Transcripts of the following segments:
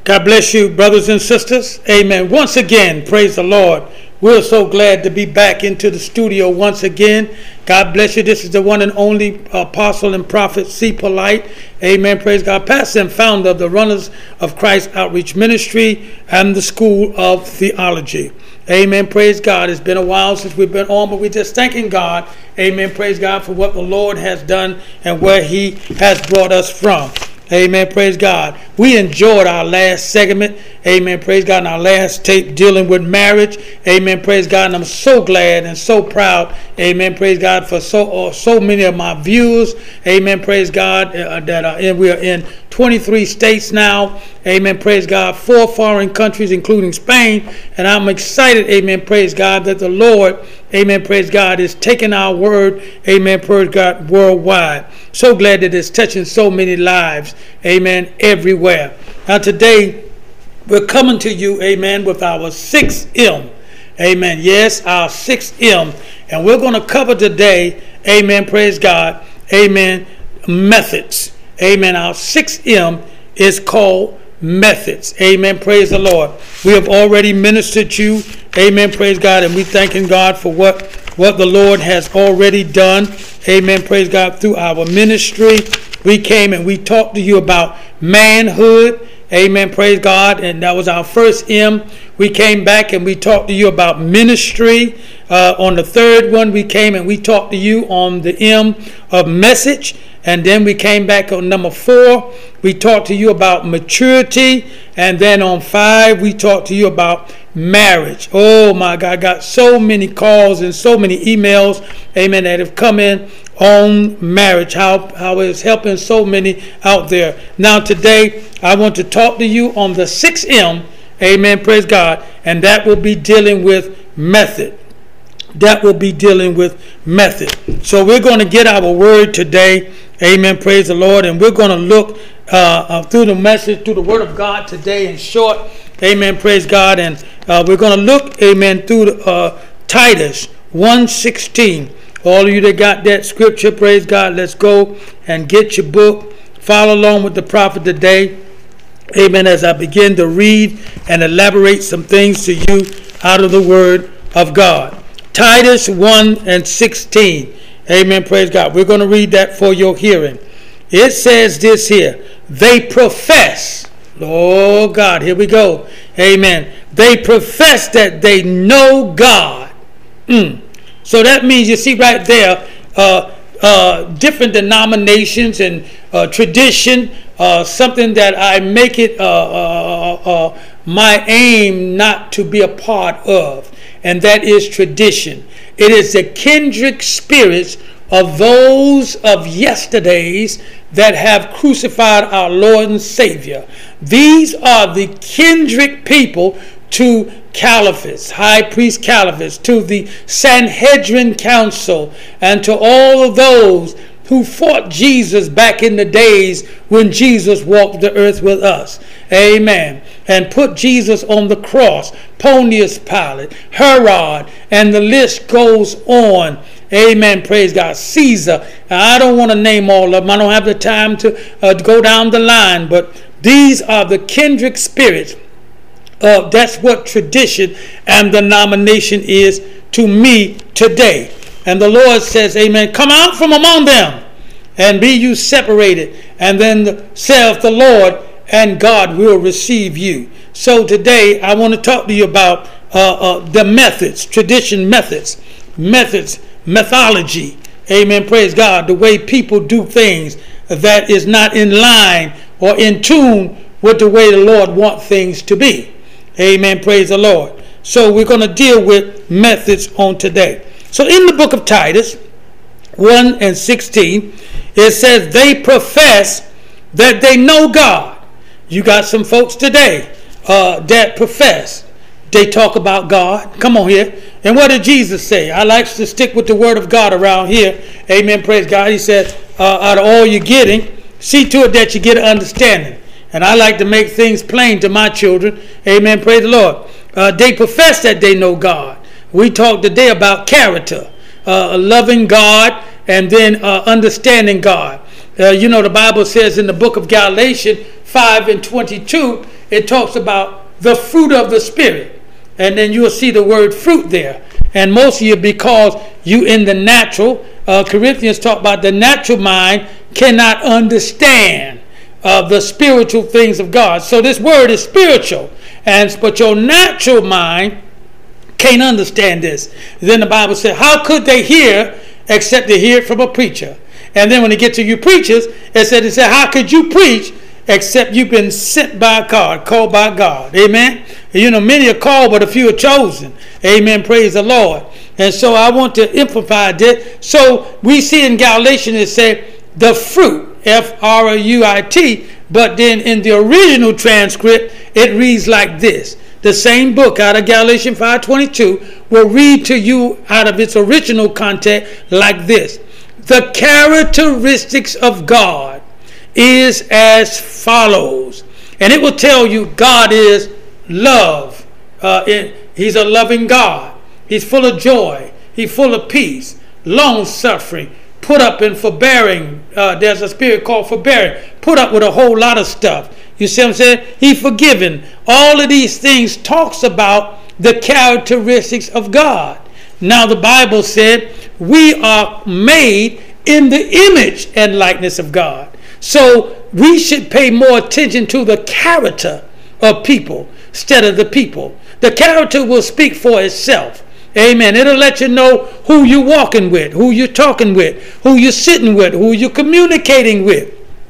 God bless you, brothers and sisters. Amen. Once again, praise the Lord. We're so glad to be back into the studio once again. God bless you. This is the one and only apostle and prophet C. Polite. Amen. Praise God. Pastor and founder of the Runners of Christ Outreach Ministry and the School of Theology. Amen. Praise God. It's been a while since we've been on, but we're just thanking God. Amen. Praise God for what the Lord has done and where he has brought us from. Amen. Praise God. We enjoyed our last segment. Amen. Praise God. And our last tape dealing with marriage. Amen. Praise God. And I'm so glad and so proud. Amen. Praise God for so many of my viewers. Amen. Praise God that are in. We are in 23 states now. Amen. Praise God. 4 foreign countries, including Spain. And I'm excited. Amen. Praise God that the Lord, amen, praise God, is taking our word, amen, praise God, worldwide. So glad that it's touching so many lives, amen, everywhere. Now today, we're coming to you, amen, with our 6M. Amen. Yes, our 6M. And we're going to cover today, amen, praise God, amen, methods. Amen. Our 6M is called methods. Amen. Praise the Lord. We have already ministered you. Amen. Praise God. And we thanking God for what the Lord has already done. Amen. Praise God. Through our ministry, we came and we talked to you about manhood. Amen. Praise God. And that was our first M. We came back and we talked to you about ministry. On the third one, we came and we talked to you on the M of message. And then we came back on number 4. We talked to you about maturity. And then on 5, we talked to you about marriage. Oh my God, I got so many calls and so many emails, amen, that have come in on marriage, how it's helping so many out there. Now today, I want to talk to you on the 6M, amen, praise God, and that will be dealing with method. That will be dealing with method. So we're going to get our word today. Amen. Praise the Lord. And we're going to look through the message, through the word of God today in short. Amen. Praise God. And we're going to look, amen, through Titus 1:16. All of you that got that scripture, praise God, let's go and get your book. Follow along with the prophet today. Amen. As I begin to read and elaborate some things to you out of the word of God. Titus 1:16. Amen. Praise God. We're going to read that for your hearing. It says this here. They profess. Oh God, here we go. Amen. They profess that they know God. So that means, you see right there, different denominations and tradition, something that I make it my aim not to be a part of. And that is tradition. It is the kindred spirits of those of yesterdays that have crucified our Lord and Savior. These are the kindred people to Caiaphas, High Priest Caiaphas, to the Sanhedrin Council, and to all of those who fought Jesus back in the days when Jesus walked the earth with us. Amen. And put Jesus on the cross. Pontius Pilate, Herod, and the list goes on. Amen. Praise God. Caesar. Now, I don't want to name all of them. I don't have the time to go down the line. But these are the kindred spirits. That's what tradition and denomination is to me today. And the Lord says, amen, come out from among them and be you separated. And then saith the Lord, and God will receive you. So today I want to talk to you about the methods, tradition methods, methodology. Amen. Praise God. The way people do things that is not in line or in tune with the way the Lord wants things to be. Amen. Praise the Lord. So we're going to deal with methods on today. So in the book of Titus 1:16, it says they profess that they know God. You got some folks today that profess. They talk about God. Come on here. And what did Jesus say? I like to stick with the word of God around here. Amen. Praise God. He said, out of all you're getting, see to it that you get an understanding. And I like to make things plain to my children. Amen. Praise the Lord. They profess that they know God. We talked today about character, loving God, and then understanding God. The Bible says in the book of Galatians 5:22, it talks about the fruit of the Spirit. And then you'll see the word fruit there. And most of you, because you in the natural, Corinthians talk about the natural mind cannot understand the spiritual things of God. So this word is spiritual. But your natural mind can't understand this. Then the Bible said, how could they hear except to hear it from a preacher? And then when they get to you preachers, it said, how could you preach except you've been sent by God, called by God? Amen. You know, many are called, but a few are chosen. Amen. Praise the Lord. And so I want to emphasize this. So we see in Galatians it said the fruit, F-R-U-I-T, but then in the original transcript it reads like this. The same book out of Galatians 5:22 will read to you out of its original content like this. The characteristics of God is as follows. And it will tell you God is love. He's a loving God. He's full of joy. He's full of peace, long suffering, put up in forbearing. There's a spirit called forbearing. Put up with a whole lot of stuff. You see what I'm saying? He's forgiven. All of these things talks about the characteristics of God. Now the Bible said we are made in the image and likeness of God. So we should pay more attention to the character of people instead of the people. The character will speak for itself. Amen. It'll let you know who you're walking with, who you're talking with, who you're sitting with, who you're communicating with,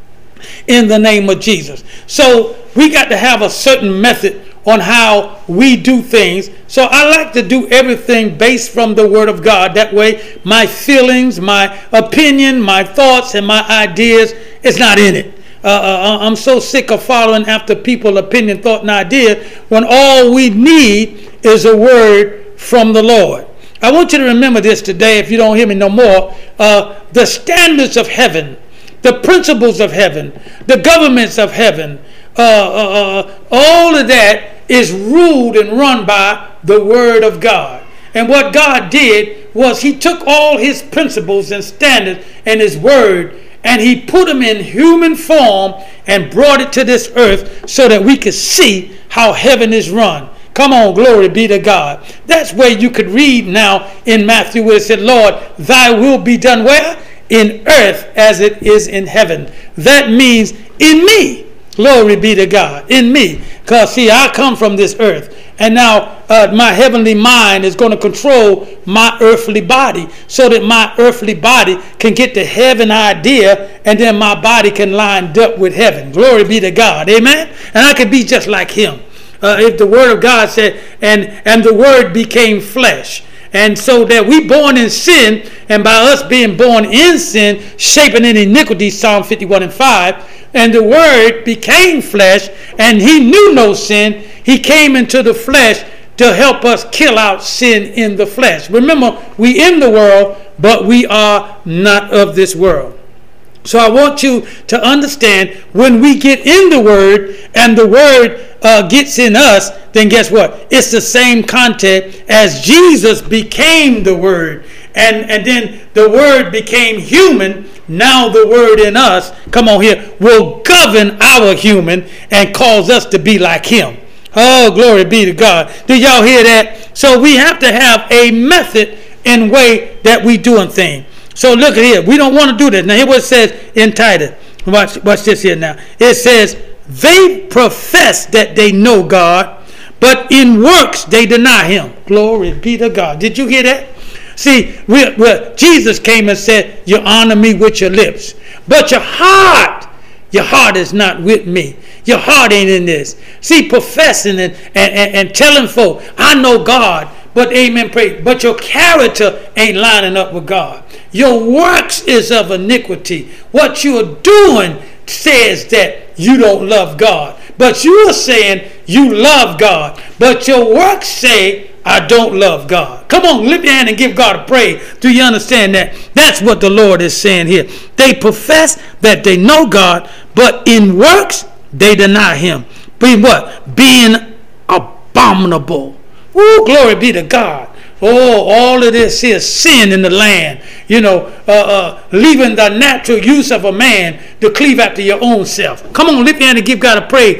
in the name of Jesus. So we got to have a certain method on how we do things. So I like to do everything based from the Word of God. That way my feelings, my opinion, my thoughts, and my ideas is not in it. I'm so sick of following after people's opinion, thought, and idea when all we need is a word from the Lord. I want you to remember this today, if you don't hear me no more. The standards of heaven, the principles of heaven, the governments of heaven, all of that is ruled and run by the Word of God. And what God did was he took all his principles and standards and his word and he put them in human form and brought it to this earth so that we could see how heaven is run. Come on, glory be to God. That's where you could read now in Matthew where it said, Lord, thy will be done where? In earth as it is in heaven. That means in me. Glory be to God. In me. Because see, I come from this earth. And now my heavenly mind is going to control my earthly body so that my earthly body can get the heaven idea and then my body can line up with heaven. Glory be to God. Amen. And I can be just like him. If the Word of God said, and the Word became flesh. And so that we born in sin, and by us being born in sin, shaping in iniquity, Psalm 51:5, and the Word became flesh, and he knew no sin. He came into the flesh to help us kill out sin in the flesh. Remember, we in the world, but we are not of this world. So I want you to understand, when we get in the Word and the Word gets in us, then guess what? It's the same content as Jesus became the Word. And then the Word became human. Now the Word in us, come on here, will govern our human and cause us to be like him. Oh, glory be to God. Do y'all hear that? So we have to have a method and way that we doing things. So look at here. We don't want to do this. Now hear what it says in Titus. Watch this here now. It says, they profess that they know God, but in works they deny him. Glory be to God. Did you hear that? See, Jesus came and said, you honor me with your lips, but your heart is not with me. Your heart ain't in this. See, professing and telling folk, I know God, but amen, pray. But your character ain't lining up with God. Your works is of iniquity. What you're doing says that you don't love God. But you are saying you love God. But your works say, I don't love God. Come on, lift your hand and give God a praise. Do you understand that? That's what the Lord is saying here. They profess that they know God, but in works they deny him. Being what? Being abominable. Ooh, glory be to God. Oh, all of this here, sin in the land. Leaving the natural use of a man to cleave after your own self. Come on, lift your hand and give God a praise.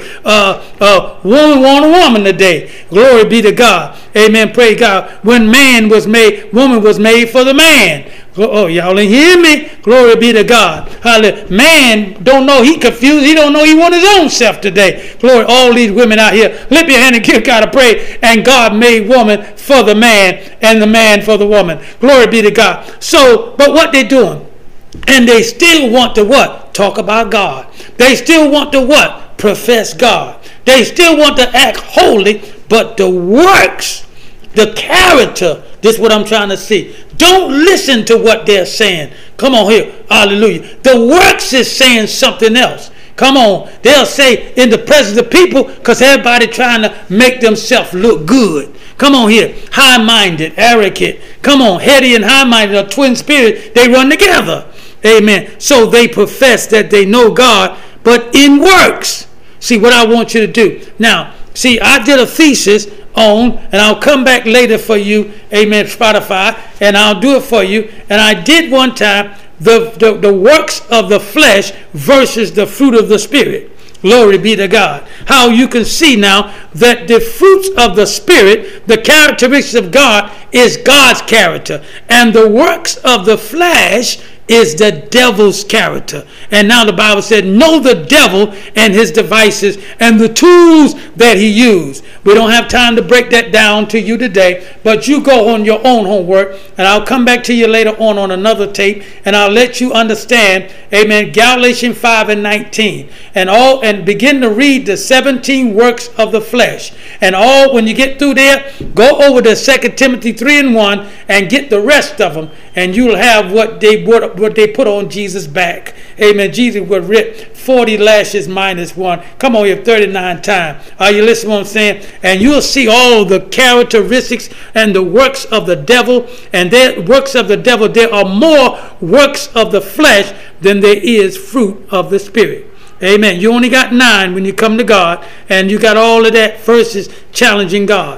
Woman want a woman today. Glory be to God. Amen. Praise God. When man was made, woman was made for the man. Oh, y'all ain't hear me? Glory be to God. Hallelujah. Man don't know, he confused. He don't know he want his own self today. Glory, all these women out here, lift your hand and give God a praise. And God made woman for the man and the man for the woman. Glory be to God. So, but what they doing? And they still want to what? Talk about God. They still want to what? Profess God. They still want to act holy, but the works, the character, this is what I'm trying to see. Don't listen to what they're saying. Come on here. Hallelujah. The works is saying something else. Come on. They'll say in the presence of people because everybody trying to make themselves look good. Come on here. High-minded, arrogant. Come on. Heady and high-minded, a twin spirit. They run together. Amen. So they profess that they know God, but in works. See what I want you to do. Now, see, I did a thesis on, and I'll come back later for you, amen, Spotify, and I'll do it for you. And I did one time the works of the flesh versus the fruit of the Spirit. Glory be to God. How you can see now that the fruits of the Spirit, the characteristics of God, is God's character. And the works of the flesh is the devil's character. And now the Bible said, know the devil and his devices and the tools that he used. We don't have time to break that down to you today, but you go on your own homework, and I'll come back to you later on another tape, and I'll let you understand, amen, Galatians 5:19, and begin to read the 17 works of the flesh. And when you get through there, go over to 2 Timothy 3:1 and get the rest of them, and you'll have what they put on Jesus' back. Amen. Jesus was ripped 40 lashes minus 1. Come on here, 39 times. Are you listening to what I'm saying? And you'll see all the characteristics and the works of the devil. And their works of the devil, there are more works of the flesh than there is fruit of the Spirit. Amen. You only got 9 when you come to God, and you got all of that versus challenging God.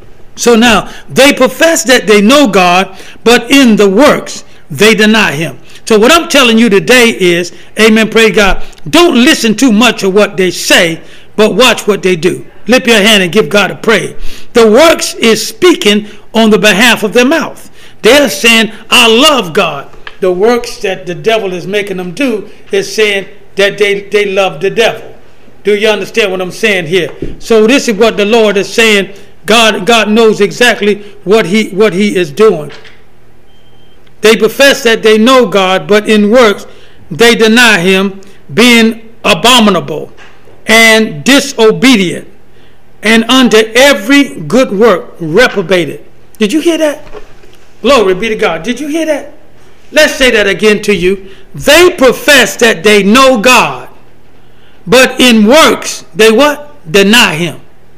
So now, they profess that they know God, but in the works, they deny him. So what I'm telling you today is, amen, praise God, don't listen too much of what they say, but watch what they do. Lift your hand and give God a praise. The works is speaking on the behalf of their mouth. They're saying, I love God. The works that the devil is making them do is saying that they love the devil. Do you understand what I'm saying here? So this is what the Lord is saying. God knows exactly what he is doing. They profess that they know God, but in works they deny him, being abominable and disobedient, and unto every good work reprobated. Did you hear that? Glory be to God. Did you hear that? Let's say that again to you. They profess that they know God, but in works they what? Deny him.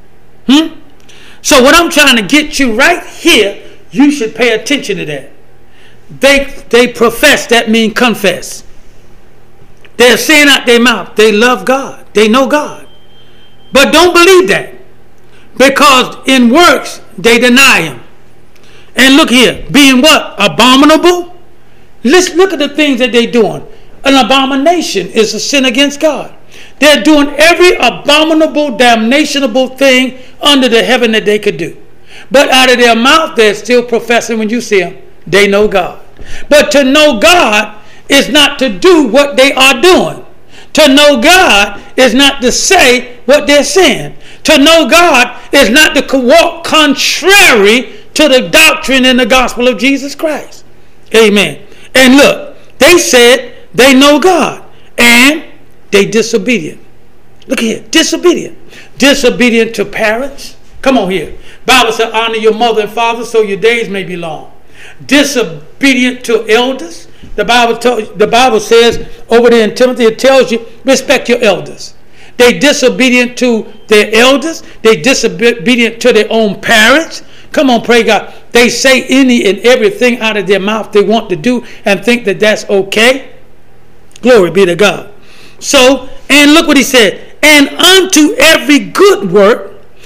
So what I'm trying to get you right here, you should pay attention to that. They profess, that means confess. They're saying out their mouth, they love God. They know God. But don't believe that. Because in works, they deny him. And look here, being what? Abominable? Let's look at the things that they're doing. An abomination is a sin against God. They're doing every abominable, damnationable thing under the heaven that they could do. But out of their mouth, they're still professing, when you see them, they know God. But to know God is not to do what they are doing. To know God is not to say what they're saying. To know God is not to walk contrary to the doctrine and the gospel of Jesus Christ. Amen. And look, they said they know God, and they disobedient. Look here, disobedient. Disobedient to parents. Come on here. Bible says, honor your mother and father so your days may be long. Disobedient to elders. The Bible says over there in Timothy, it tells you, respect your elders. They disobedient to their elders. They disobedient to their own parents. Come on, pray God. They say any and everything out of their mouth they want to do and think that that's okay. Glory be to God. So, and look what he said. And unto every good work.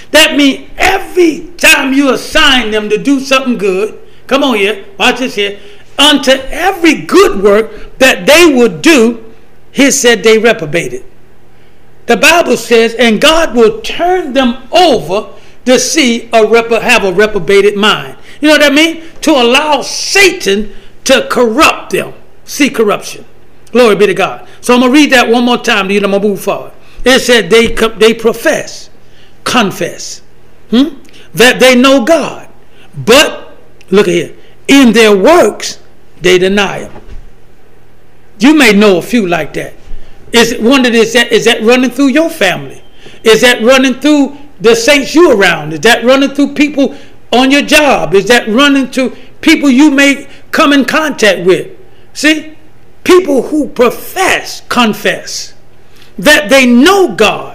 That means every time you assign them to do something good, come on here, watch this here, unto every good work that they would do, he said they reprobated. The Bible says, and God will turn them over to see have a reprobated mind. You know what I mean? To allow Satan to corrupt them. See corruption. Glory be to God. So I'm going to read that one more time. Then I'm going to move forward. It said they profess, confess, that they know God. But, look at here, in their works, they deny Him. You may know a few like that. Is that running through your family? Is that running through the saints you around? Is that running through people on your job? Is that running to people you may come in contact with? See, people who confess that they know God,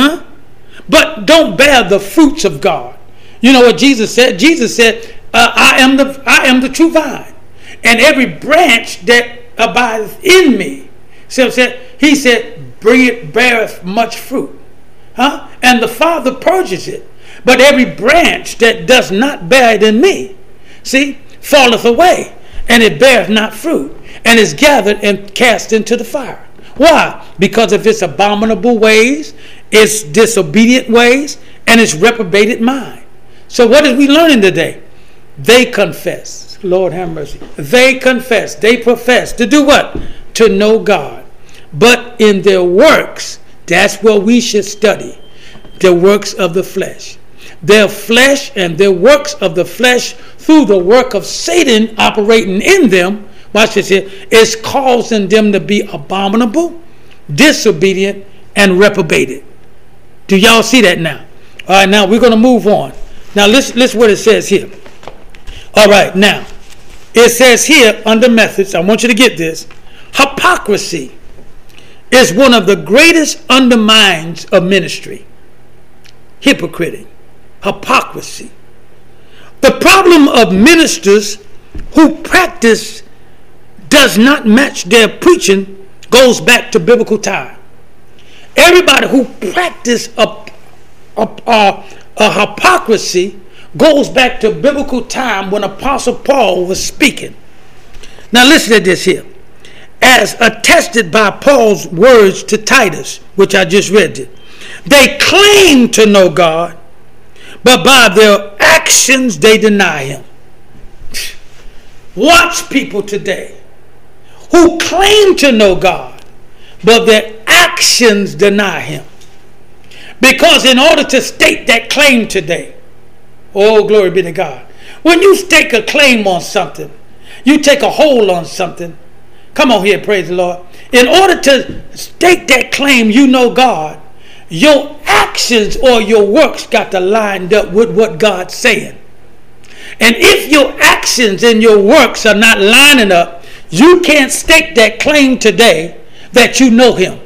but don't bear the fruits of God. You know what Jesus said? Jesus said, I am the true vine, and every branch that abideth in me, he said, beareth much fruit. And the Father purges it. But every branch that does not bear it in me, falleth away, and it beareth not fruit, and is gathered and cast into the fire. Why? Because of its abominable ways, its disobedient ways, and its reprobated mind. So what is we learning today? They confess. Lord have mercy. They confess. They profess. To do what? To know God. But in their works, that's what we should study. The works of the flesh. Their flesh and their works of the flesh through the work of Satan operating in them, watch this here, is causing them to be abominable, disobedient, and reprobated. Do y'all see that now? All right, now we're going to move on. Now listen what it says here. All right, now it says here under methods, I want you to get this. Hypocrisy is one of the greatest undermines of ministry. Hypocritic. Hypocrisy. The problem of ministers who practice does not match their preaching goes back to biblical time. Everybody who practice a hypocrisy goes back to biblical time when Apostle Paul was speaking. Now listen to this here. As attested by Paul's words to Titus, which I just read it. They claim to know God, but by their actions they deny Him. Watch people today who claim to know God, but their actions deny Him. Because in order to state that claim today, oh, glory be to God. When you stake a claim on something, you take a hold on something. Come on here, praise the Lord. In order to stake that claim, you know God, your actions or your works got to line up with what God's saying. And if your actions and your works are not lining up, you can't stake that claim today that you know Him.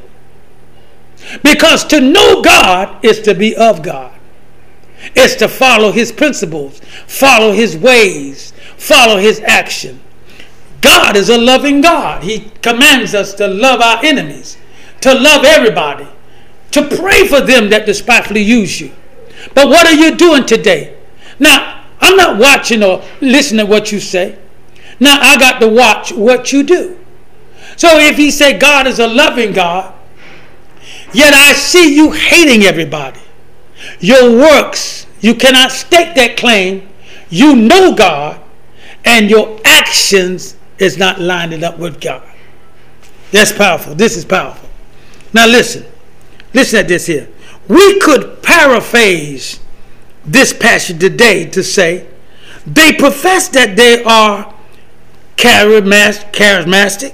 Because to know God is to be of God. It's to follow His principles, follow His ways, follow His action. God is a loving God. He commands us to love our enemies, to love everybody, to pray for them that despitefully use you. But what are you doing today? Now, I'm not watching or listening to what you say. Now, I got to watch what you do. So if He said God is a loving God, yet I see you hating everybody. Your works, you cannot stake that claim. You know God, and your actions is not lining up with God. That's powerful. This is powerful. Now listen. Listen at this here. We could paraphrase this passage today to say, they profess that they are charismatic,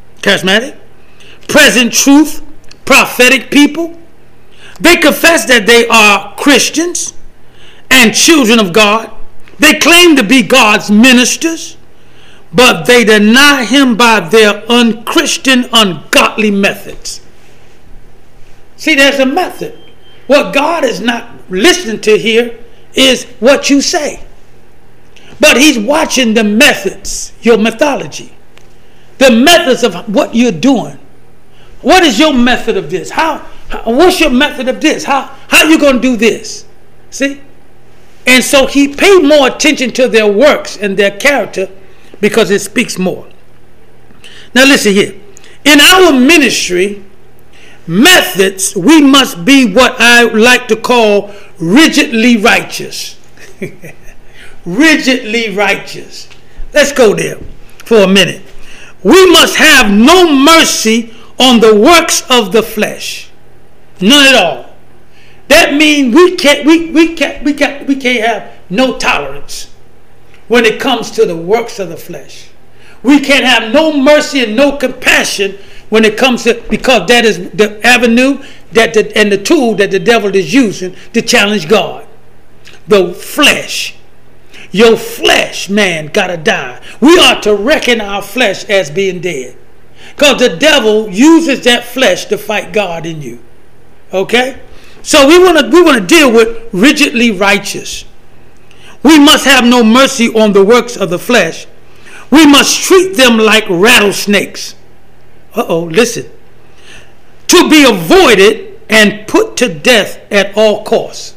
present truth, prophetic people. They confess that they are Christians and children of God. They claim to be God's ministers, but they deny Him by their unchristian, ungodly methods. See, there's a method. What God is not listening to here is what you say. But He's watching the methods, your methodology, the methods of what you're doing. What is your method of this? What's your method of this? How are you going to do this? See? And so he paid more attention to their works and their character because it speaks more. Now listen here. In our ministry methods, we must be what I like to call rigidly righteous. Rigidly righteous. Let's go there for a minute. We must have no mercy on the works of the flesh. None at all. That means we can't have no tolerance when it comes to the works of the flesh. We can't have no mercy and no compassion when it comes to, because that is the avenue and the tool that the devil is using to challenge God. The flesh. Your flesh, man, gotta die. We are to reckon our flesh as being dead, because the devil uses that flesh to fight God in you. Okay? So we want to deal with rigidly righteous. We must have no mercy on the works of the flesh. We must treat them like rattlesnakes. Listen. To be avoided and put to death at all costs.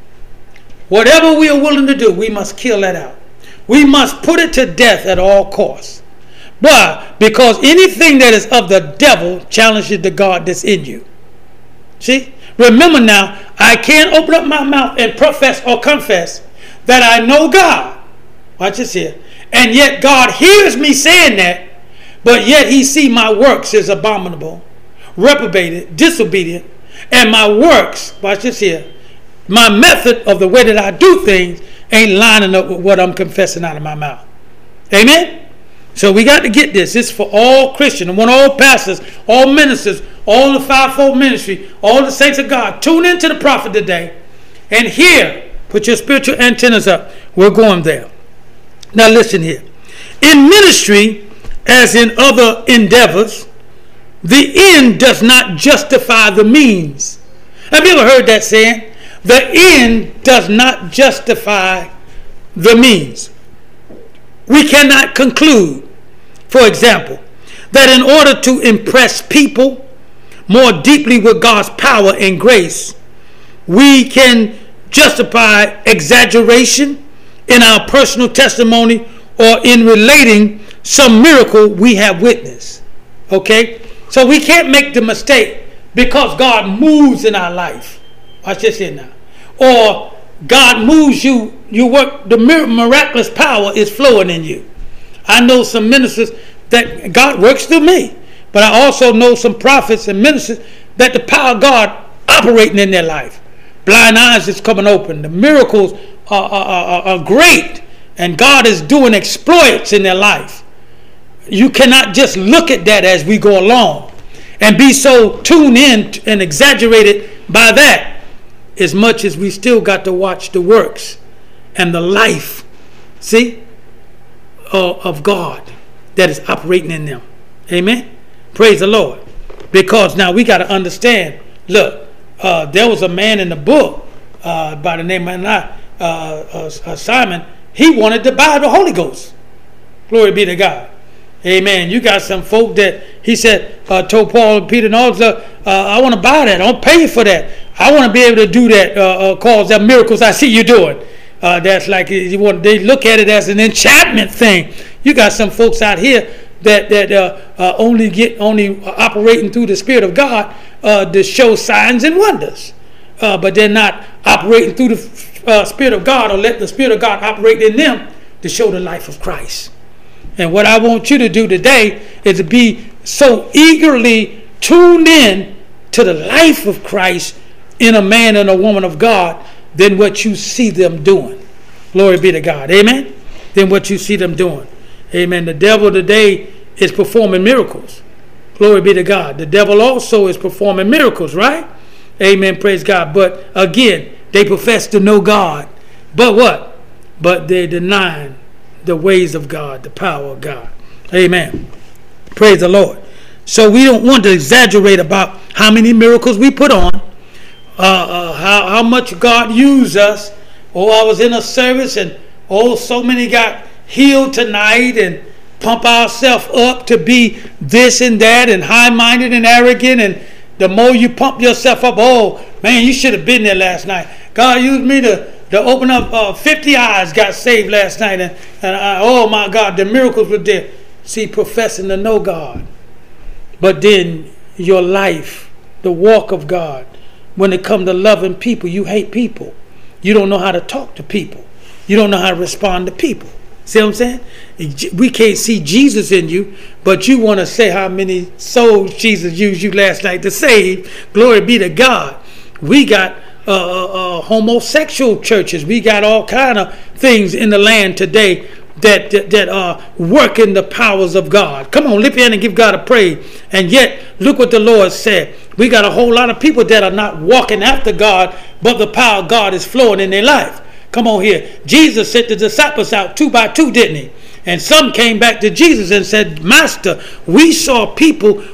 Whatever we are willing to do, we must kill that out. We must put it to death at all costs. Why? Because anything that is of the devil challenges the God that's in you. See? Remember now, I can't open up my mouth and profess or confess that I know God. Watch this here. And yet God hears me saying that, but yet he see my works as abominable, reprobated, disobedient, and my works, watch this here, my method of the way that I do things ain't lining up with what I'm confessing out of my mouth. Amen? So we got to get this. It's for all Christians. I want all pastors, all ministers, all the fivefold ministry, all the saints of God. Tune into the prophet today and hear. Put your spiritual antennas up. We're going there. Now listen here. In ministry, as in other endeavors, the end does not justify the means. Have you ever heard that saying? The end does not justify the means. We cannot conclude, for example, that in order to impress people more deeply with God's power and grace, we can justify exaggeration in our personal testimony or in relating some miracle we have witnessed. Okay? So we can't make the mistake because God moves in our life. Watch this here now. Or God moves you, you work, the miraculous power is flowing in you. I know some ministers that God works through me, but I also know some prophets and ministers that the power of God operating in their life. Blind eyes is coming open. The miracles are great, and God is doing exploits in their life. You cannot just look at that as we go along and be so tuned in and exaggerated by that, as much as we still got to watch the works and the life, see, of God that is operating in them. Amen? Praise the Lord. Because now we got to understand, look, there was a man in the book by the name of Simon. He wanted to buy the Holy Ghost. Glory be to God. Amen. You got some folk that he said, told Paul and Peter and all, I want to buy that. I'll pay you for that. I want to be able to do that, cause that miracles I see you doing. That's like they look at it as an enchantment thing. You got some folks out here that only operating through the Spirit of God to show signs and wonders, but they're not operating through the Spirit of God or let the Spirit of God operate in them to show the life of Christ. And what I want you to do today is to be so eagerly tuned in to the life of Christ in a man and a woman of God than what you see them doing. Glory be to God. Amen? Than what you see them doing. Amen. The devil today is performing miracles. Glory be to God. The devil also is performing miracles, right? Amen. Praise God. But again, they profess to know God. But what? But they're denying the ways of God, the power of God. Amen. Praise the Lord. So we don't want to exaggerate about how many miracles we put on, how much God used us. Oh, I was in a service and so many got healed tonight, and pump ourselves up to be this and that and high-minded and arrogant. And the more you pump yourself up, oh man, you should have been there last night. God used me to open up 50 eyes got saved last night. And oh my God, the miracles were there. See, professing to know God. But then your life, the walk of God, when it comes to loving people, you hate people. You don't know how to talk to people. You don't know how to respond to people. See what I'm saying? We can't see Jesus in you, but you want to say how many souls Jesus used you last night to save. Glory be to God. We got homosexual churches. We got all kind of things in the land today that are working the powers of God. Come on, lift your hand and give God a praise. And yet, look what the Lord said. We got a whole lot of people that are not walking after God, but the power of God is flowing in their life. Come on here. Jesus sent the disciples out 2 by 2, didn't he? And some came back to Jesus and said, Master, we saw people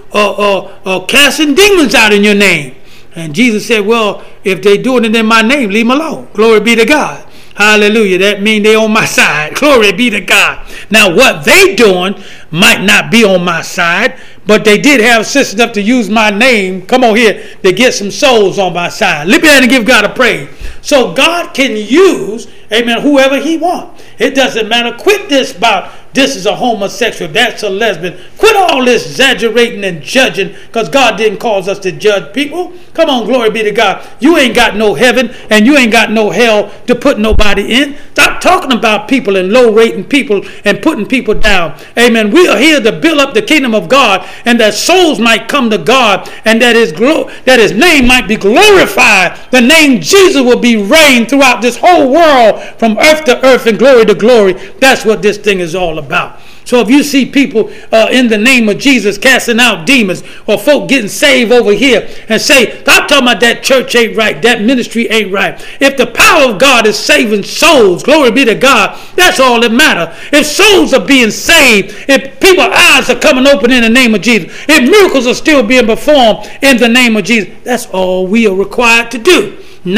casting demons out in your name. And Jesus said, well, if they do it in my name, leave them alone. Glory be to God. Hallelujah. That means they on my side. Glory be to God. Now, what they doing might not be on my side, but they did have sense enough to use my name, come on here, to get some souls on my side. Lift your hand and give God a praise. So God can use, amen, whoever he wants. It doesn't matter. Quit this about this is a homosexual, that's a lesbian. Quit all this exaggerating and judging, because God didn't cause us to judge people. Come on, glory be to God. You ain't got no heaven and you ain't got no hell to put nobody in. Stop talking about people and low rating people and putting people down. Amen. We are here to build up the kingdom of God, and that souls might come to God, and that his name might be glorified. The name Jesus will be reigned throughout this whole world, from earth to earth and glory to glory. That's what this thing is all about. So if you see people in the name of Jesus casting out demons, or folk getting saved over here, and say, stop talking about that church ain't right, that ministry ain't right. If the power of God is saving souls, glory be to God, that's all that matters. If souls are being saved, if people's eyes are coming open in the name of Jesus, if miracles are still being performed in the name of Jesus, that's all we are required to do.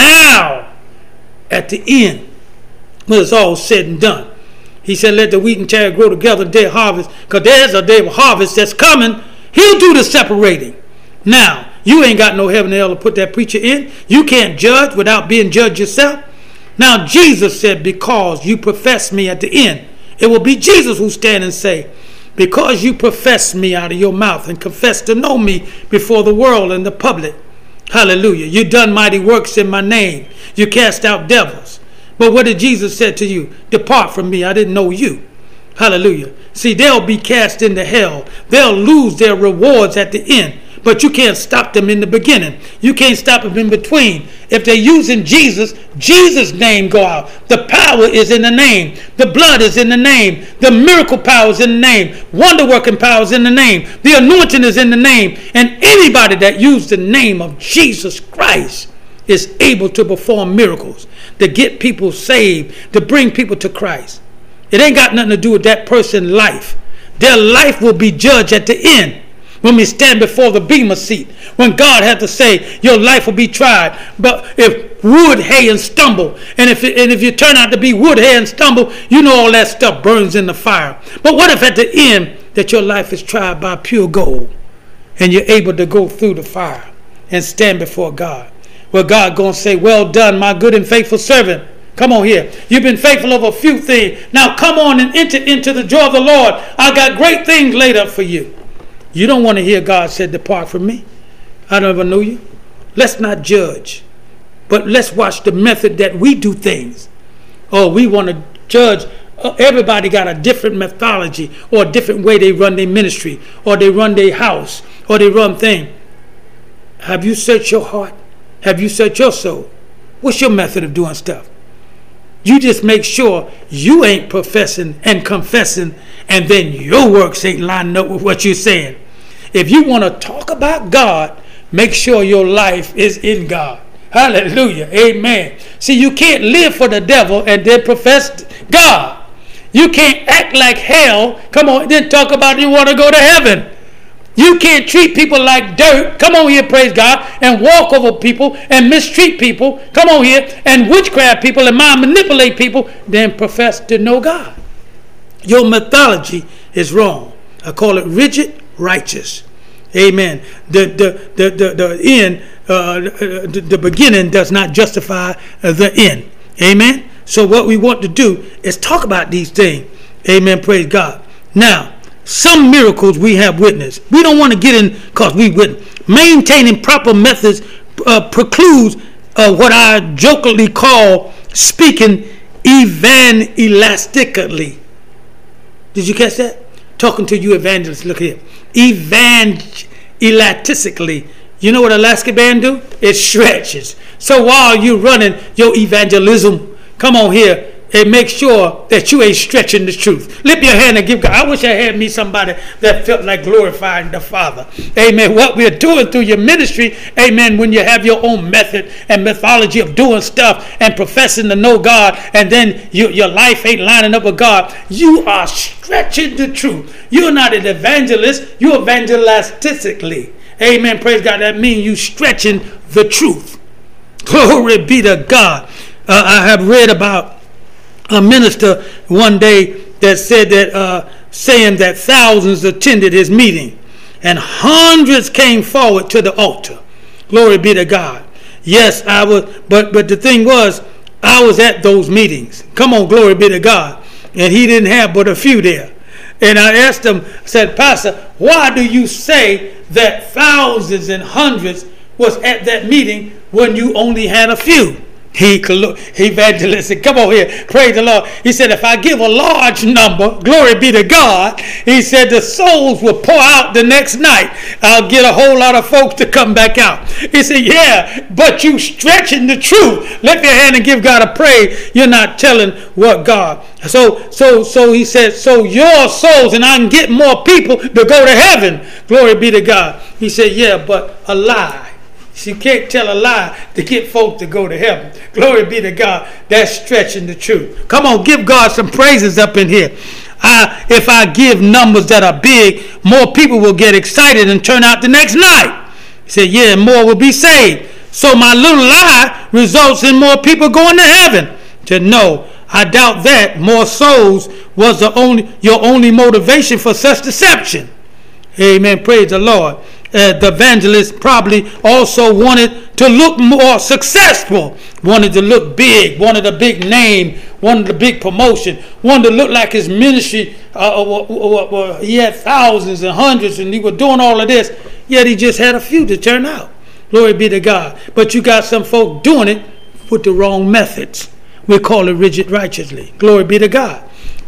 Now, at the end, when it's all said and done, he said, let the wheat and tare grow together, day of harvest, because there's a day of harvest that's coming. He'll do the separating. Now, you ain't got no heaven and hell to put that preacher in. You can't judge without being judged yourself. Now, Jesus said, because you profess me at the end, it will be Jesus who stand and say, because you profess me out of your mouth and confess to know me before the world and the public. Hallelujah. You done mighty works in my name. You cast out devils. But what did Jesus say to you? Depart from me, I didn't know you. Hallelujah. See, they'll be cast into hell. They'll lose their rewards at the end. But you can't stop them in the beginning. You can't stop them in between. If they're using Jesus, Jesus' name go out. The power is in the name. The blood is in the name. The miracle power is in the name. Wonder-working power is in the name. The anointing is in the name. And anybody that uses the name of Jesus Christ is able to perform miracles, to get people saved, to bring people to Christ. It ain't got nothing to do with that person's life. Their life will be judged at the end, when we stand before the bema seat, when God had to say your life will be tried. But if wood, hay, and stumble, and if you turn out to be wood, hay, and stumble, you know all that stuff burns in the fire. But what if at the end that your life is tried by pure gold, and you're able to go through the fire and stand before God? Well, God going to say, well done, my good and faithful servant. Come on here. You've been faithful over a few things. Now come on and enter into the joy of the Lord. I got great things laid up for you. You don't want to hear God say, depart from me. I never knew you. Let's not judge, but let's watch the method that we do things. Oh, we want to judge. Everybody got a different methodology, or a different way they run their ministry, or they run their house, or they run things. Have you searched your heart? Have you searched your soul? What's your method of doing stuff? You just make sure you ain't professing and confessing, and then your works ain't lining up with what you're saying. If you want to talk about God, make sure your life is in God. Hallelujah. Amen. See, you can't live for the devil and then profess God. You can't act like hell, come on, then talk about you want to go to heaven. You can't treat people like dirt, come on here, praise God, and walk over people and mistreat people, come on here, and witchcraft people and mind manipulate people, then profess to know God. Your methodology is wrong. I call it rigid righteous. Amen. The end, the beginning does not justify the end. Amen. So what we want to do is talk about these things. Amen. Praise God. Now, some miracles we have witnessed. We don't want to get in because we witnessed. Maintaining proper methods precludes what I jokingly call speaking evangelistically. Did you catch that? Talking to you evangelists. Look here. Evangelistically. You know what Alaska band do? It stretches. So while you're running your evangelism, come on here and make sure that you ain't stretching the truth. Lift your hand and give God. I wish I had me somebody that felt like glorifying the Father. Amen. What we're doing through your ministry, amen, when you have your own method and methodology of doing stuff and professing to know God, and then your life ain't lining up with God, you are stretching the truth. You're not an evangelist. You're evangelistically. Amen. Praise God. That means you stretching the truth. Glory be to God. I have read about a minister one day that said that saying that thousands attended his meeting and hundreds came forward to the altar. Glory be to God. Yes, I was, but the thing was, I was at those meetings. Come on, glory be to God. And he didn't have but a few there. And I asked him, I said, Pastor, why do you say that thousands and hundreds was at that meeting when you only had a few? He evangelistic. Come on here. Praise the Lord. He said, if I give a large number, glory be to God, he said the souls will pour out the next night. I'll get a whole lot of folks to come back out. He said, yeah, but you stretching the truth. Lift your hand and give God a praise. You're not telling what God. So he said, so your souls, and I can get more people to go to heaven. Glory be to God. He said, yeah, but a lie. You can't tell a lie to get folks to go to heaven. Glory be to God. That's stretching the truth. Come on, give God some praises up in here. If I give numbers that are big, more people will get excited and turn out the next night. He said, yeah, more will be saved. So my little lie results in more people going to heaven. He said, no, I doubt that. More souls was your only motivation for such deception. Amen. Praise the Lord. The evangelist probably also wanted to look more successful, wanted to look big, wanted a big name, wanted a big promotion, wanted to look like his ministry. He had thousands and hundreds, and he was doing all of this, yet he just had a few to turn out. Glory be to God. But you got some folk doing it with the wrong methods. We call it rigid righteously. Glory be to God.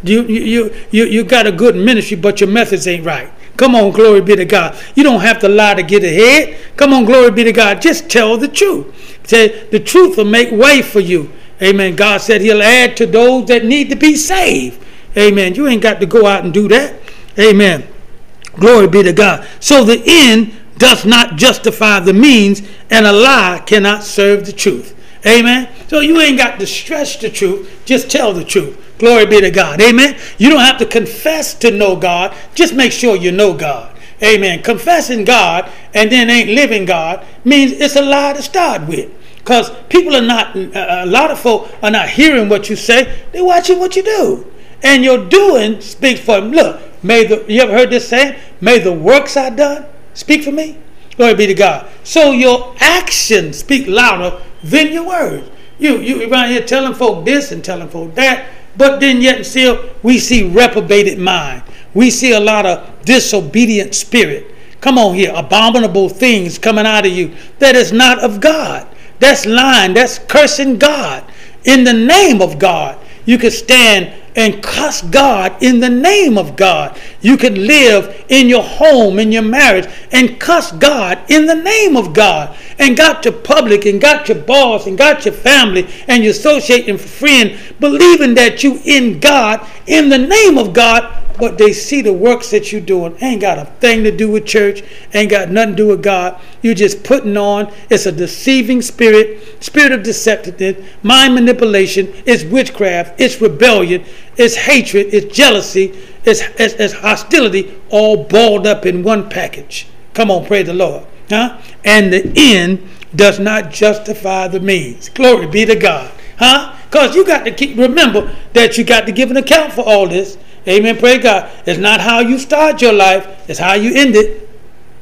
You got a good ministry, but your methods ain't right. Come on, glory be to God. You don't have to lie to get ahead. Come on, glory be to God. Just tell the truth. Say the truth will make way for you. Amen. God said he'll add to those that need to be saved. Amen. You ain't got to go out and do that. Amen. Glory be to God. So the end does not justify the means, and a lie cannot serve the truth. Amen. So you ain't got to stretch the truth. Just tell the truth. Glory be to God. Amen. You don't have to confess to know God. Just make sure you know God. Amen. Confessing God and then ain't living God means it's a lie to start with. Because people are not, a lot of folk are not hearing what you say. They're watching what you do. And your doing speaks for them. Look, you ever heard this saying? May the works I done speak for me. Glory be to God. So your actions speak louder than your words. You around here telling folk this and telling folk that. But then yet and still, we see reprobated mind. We see a lot of disobedient spirit. Come on here, abominable things coming out of you that is not of God. That's lying. That's cursing God. In the name of God, you can stand and cuss God in the name of God. You can live in your home, in your marriage, and cuss God in the name of God. And got your public, and got your boss, and got your family, and your associate and friend, believing that you in God, in the name of God, but they see the works that you're doing. Ain't got a thing to do with church, ain't got nothing to do with God. You're just putting on. It's a deceiving spirit, spirit of deceptiveness, mind manipulation, it's witchcraft, it's rebellion, it's hatred, it's jealousy, it's hostility, all balled up in one package. Come on, praise the Lord. Huh? And the end does not justify the means. Glory be to God. Huh? Because you got to remember that you got to give an account for all this. Amen. Praise God. It's not how you start your life. It's how you end it.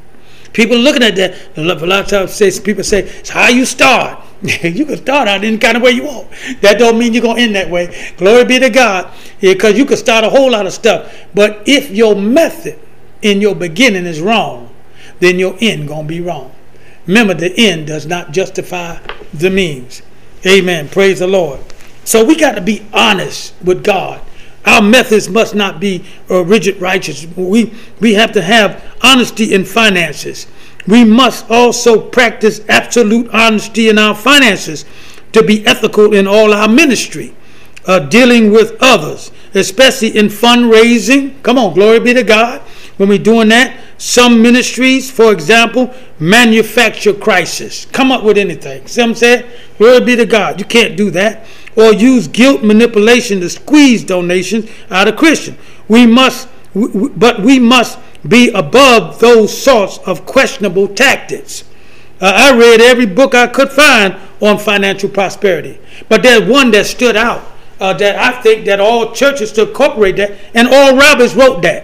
People looking at that, a lot of times people say, it's how you start. You can start out any kind of way you want. That don't mean you're going to end that way. Glory be to God. Because you can start a whole lot of stuff. But if your method in your beginning is wrong, then your end going to be wrong. Remember, the end does not justify the means. Amen. Praise the Lord. So we got to be honest with God. Our methods must not be rigid righteous. We have to have honesty in finances. We must also practice absolute honesty in our finances to be ethical in all our ministry, dealing with others, especially in fundraising. Come on, glory be to God. When we're doing that, some ministries, for example, manufacture crisis. Come up with anything. See what I'm saying? Glory be to God. You can't do that. Or use guilt manipulation to squeeze donations out of Christians. We must be above those sorts of questionable tactics. I read every book I could find on financial prosperity, but there's one that stood out that I think that all churches should incorporate that, and Oral Roberts wrote that.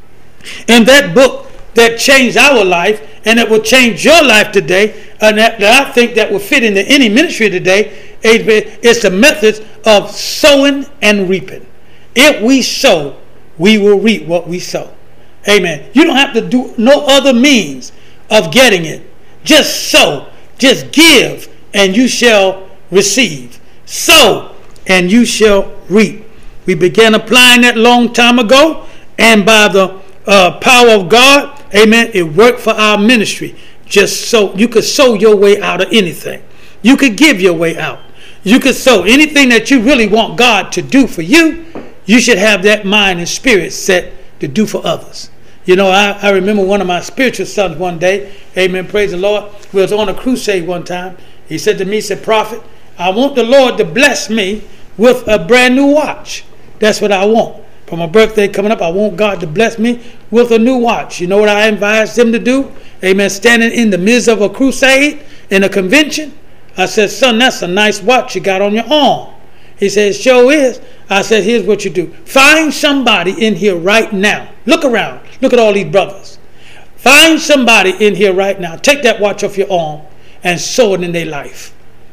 And that book that changed our life and that will change your life today, and that I think that will fit into any ministry today, it's the methods of sowing and reaping. If we sow, we will reap what we sow. Amen. You don't have to do no other means of getting it. Just sow. Just give, and you shall receive. Sow, and you shall reap. We began applying that long time ago, and by the power of God, amen, it worked for our ministry. Just sow. You could sow your way out of anything. You could give your way out. You could sow anything that you really want God to do for you. You should have that mind and spirit set to do for others. You know, I remember one of my spiritual sons one day, amen, praise the Lord, we was on a crusade one time. He said to me, he said, Prophet, I want the Lord to bless me with a brand new watch. That's what I want. For my birthday coming up, I want God to bless me with a new watch. You know what I advised him to do? Amen, standing in the midst of a crusade, in a convention. I said, son, that's a nice watch you got on your arm. He said, it sure is. I said, here's what you do. Find somebody in here right now. Look around. Look at all these brothers. Find somebody in here right now. Take that watch off your arm and sow it in their life.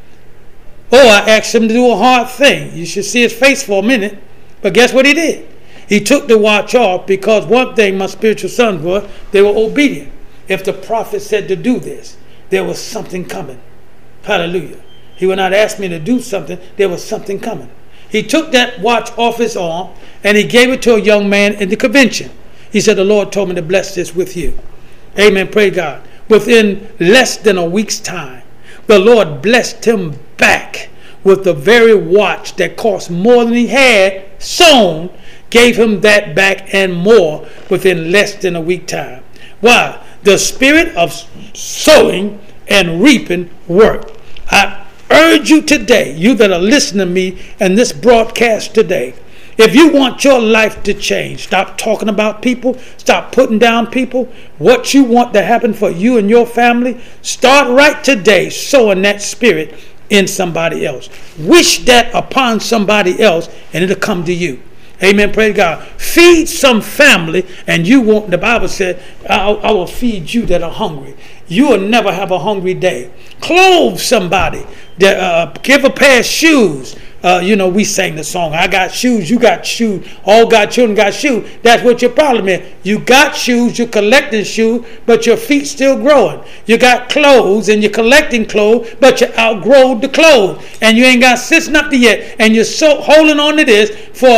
Oh, I asked him to do a hard thing. You should see his face for a minute. But guess what he did? He took the watch off because one thing my spiritual sons were, they were obedient. If the prophet said to do this, there was something coming. Hallelujah. He would not ask me to do something. There was something coming. He took that watch off his arm and he gave it to a young man in the convention. He said, the Lord told me to bless this with you. Amen. Praise God. Within less than a week's time, the Lord blessed him back with the very watch that cost more than he had sown, gave him that back and more within less than a week time. Why? The spirit of sowing and reaping work. I urge you today, you that are listening to me and this broadcast today, if you want your life to change, stop talking about people, stop putting down people, what you want to happen for you and your family, start right today sowing that spirit in somebody else. Wish that upon somebody else and it'll come to you. Amen. Praise God. Feed some family and you won't, the Bible said, I will feed you that are hungry. You will never have a hungry day. Clothe somebody. Give a pair of shoes. We sang the song, I got shoes, you got shoes, all God's children got shoes. That's what your problem is. You got shoes, you're collecting shoes, but your feet still growing. You got clothes and you're collecting clothes, but you outgrow the clothes. And you ain't got sitting up there yet. And you're so holding on to this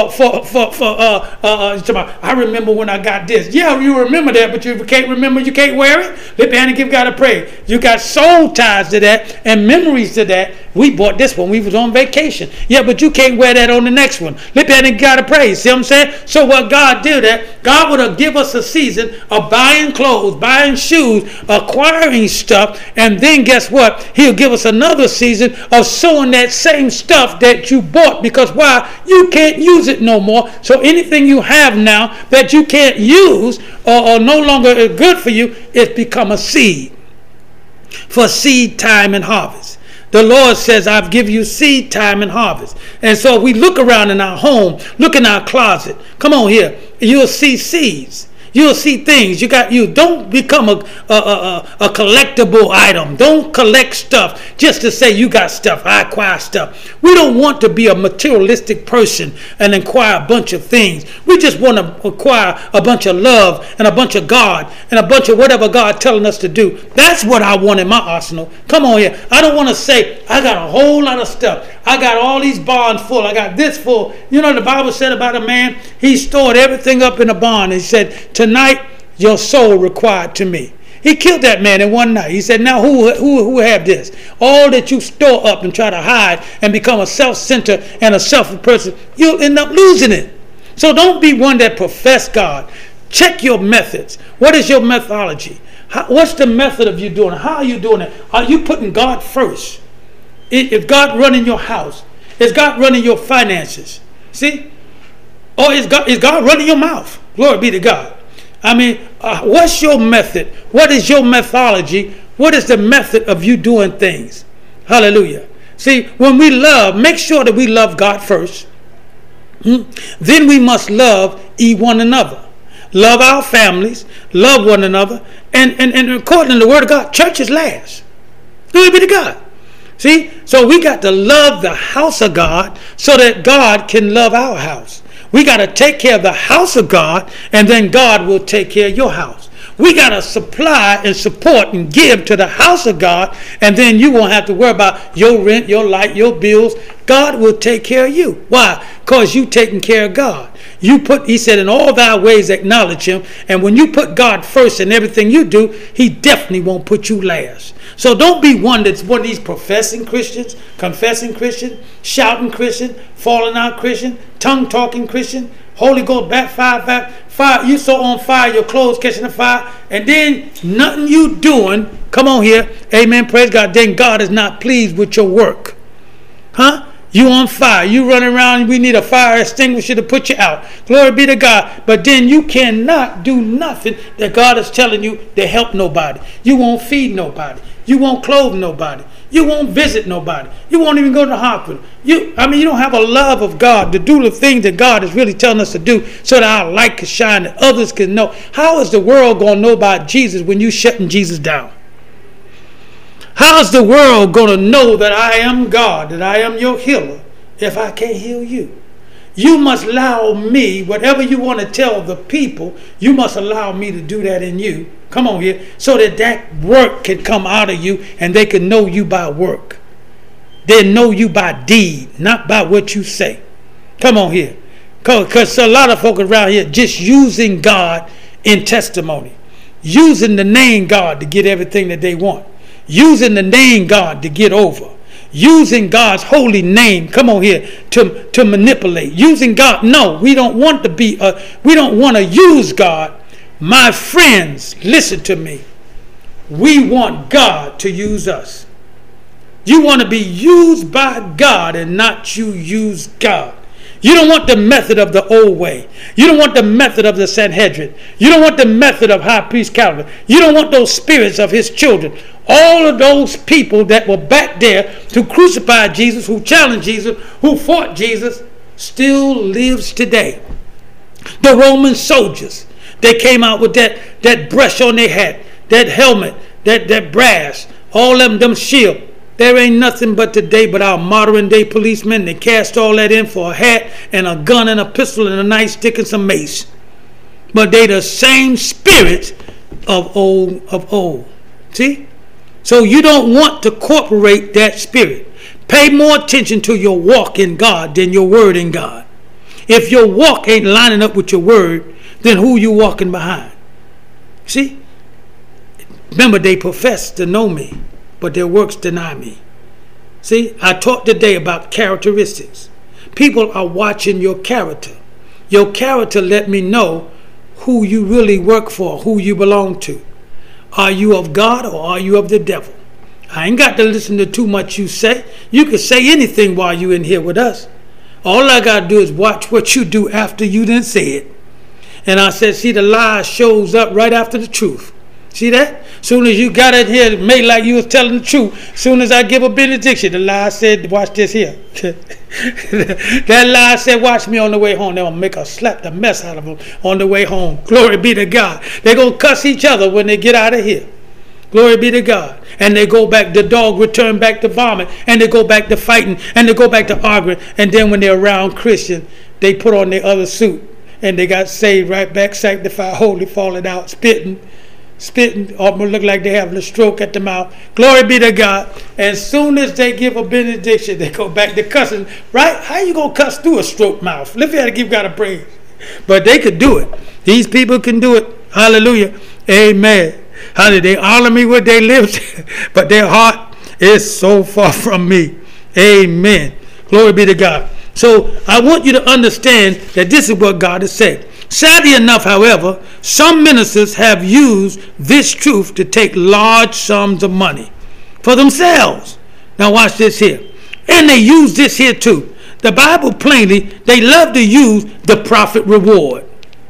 I remember when I got this. Yeah, you remember that, but you can't remember, you can't wear it. Lift your hand and give God a praise. You got soul ties to that and memories to that. We bought this when we was on vacation. Yeah, but you can't wear that on the next one. Lift your hand and God a praise. See what I'm saying? So what God did that, God would give us a season of buying clothes, buying shoes, acquiring stuff, and then guess what? He'll give us another season of sowing that same stuff that you bought, because why? You can't use it no more. So anything you have now that you can't use or no longer is good for you, it's become a seed for seed time and harvest. The Lord says, I've given you seed time and harvest. And so we look around in our home, look in our closet. Come on here. You'll see seeds. You'll see things. Don't become a collectible item. Don't collect stuff just to say you got stuff. I acquire stuff. We don't want to be a materialistic person and acquire a bunch of things. We just want to acquire a bunch of love and a bunch of God and a bunch of whatever God telling us to do. That's what I want in my arsenal. Come on here. I don't want to say I got a whole lot of stuff. I got all these barns full. I got this full. You know, the Bible said about a man, he stored everything up in a barn. He said, tonight your soul required to me. He killed that man in one night. He said, now who have this? All that you store up and try to hide and become a self-centered and a selfish person, you'll end up losing it. So don't be one that profess God. Check your methods. What is your methodology? What's the method of you doing it? How are you doing it? Are you putting God first? Is God running your house? Is God running your finances? See? Or is God running your mouth? Glory be to God. I mean, what's your method? What is your methodology? What is the method of you doing things? Hallelujah. See, when we love, make sure that we love God first. Then we must love one another. Love our families. Love one another. And according to the word of God, church is last. Glory be to God. See, so we got to love the house of God so that God can love our house. We got to take care of the house of God, and then God will take care of your house. We got to supply and support and give to the house of God, and then you won't have to worry about your rent, your light, your bills. God will take care of you. Why? Because you taking care of God. He said, in all thy ways acknowledge him. And when you put God first in everything you do, he definitely won't put you last. So don't be one that's one of these professing Christians, confessing Christian, shouting Christian, falling out Christian, tongue-talking Christian, Holy Ghost fire. You so on fire, your clothes catching the fire, and then nothing you doing, come on here, amen, praise God, then God is not pleased with your work. Huh? You on fire. You running around. We need a fire extinguisher to put you out. Glory be to God. But then you cannot do nothing that God is telling you to help nobody. You won't feed nobody. You won't clothe nobody. You won't visit nobody. You won't even go to the hospital. You don't have a love of God to do the things that God is really telling us to do so that our light can shine and others can know. How is the world going to know about Jesus when you shutting Jesus down? How's the world going to know that I am God, that I am your healer, if I can't heal you? You must allow me, whatever you want to tell the people, you must allow me to do that in you. Come on here, so that work can come out of you and they can know you by work. They know you by deed, not by what you say. Come on here. Because a lot of folk around here just using God in testimony. Using the name God to get everything that they want. Using the name God to get over. Using God's holy name, come on here, to manipulate. Using God. No, we don't want to we don't want to use God. My friends, listen to me. We want God to use us. You want to be used by God and not you use God. You don't want the method of the old way. You don't want the method of the Sanhedrin. You don't want the method of High Priest Calvin. You don't want those spirits of his children. All of those people that were back there to crucify Jesus, who challenged Jesus, who fought Jesus, still lives today. The Roman soldiers, they came out with that brush on their hat, that helmet, that brass, all of them shield. There ain't nothing but today but our modern day policemen. They cast all that in for a hat and a gun and a pistol and a nightstick and some mace. But they the same spirits of old. See? So you don't want to incorporate that spirit. Pay more attention to your walk in God than your word in God. If your walk ain't lining up with your word, then who you walking behind? See? Remember, they profess to know me, but their works deny me. See, I taught today about characteristics. People are watching your character. Your character let me know who you really work for, who you belong to. Are you of God or are you of the devil? I ain't got to listen to too much you say. You can say anything while you in here with us. All I got to do is watch what you do after you done say it. And I said, see, the lie shows up right after the truth. See that? Soon as you got it here, it made like you was telling the truth. Soon as I give a benediction, the lie said, watch this here. That lie said, watch me on the way home. They're going to make a slap the mess out of them on the way home. Glory be to God. They're going to cuss each other when they get out of here. Glory be to God. And they go back, the dog return back to vomit, and they go back to fighting, and they go back to arguing. And then when they're around Christian, they put on their other suit, and they got saved right back, sanctified, holy, falling out, spitting, almost look like they're having a stroke at the mouth. Glory be to God. As soon as they give a benediction, they go back to cussing. Right? How you going to cuss through a stroke mouth? Lift your hand and give God a praise. But they could do it. These people can do it. Hallelujah. Amen. Hallelujah. They honor me with their lips, but their heart is so far from me. Amen. Glory be to God. So I want you to understand that this is what God has said. Sadly enough, however, some ministers have used this truth to take large sums of money for themselves. Now watch this here. And they use this here too. The Bible plainly, they love to use the prophet reward.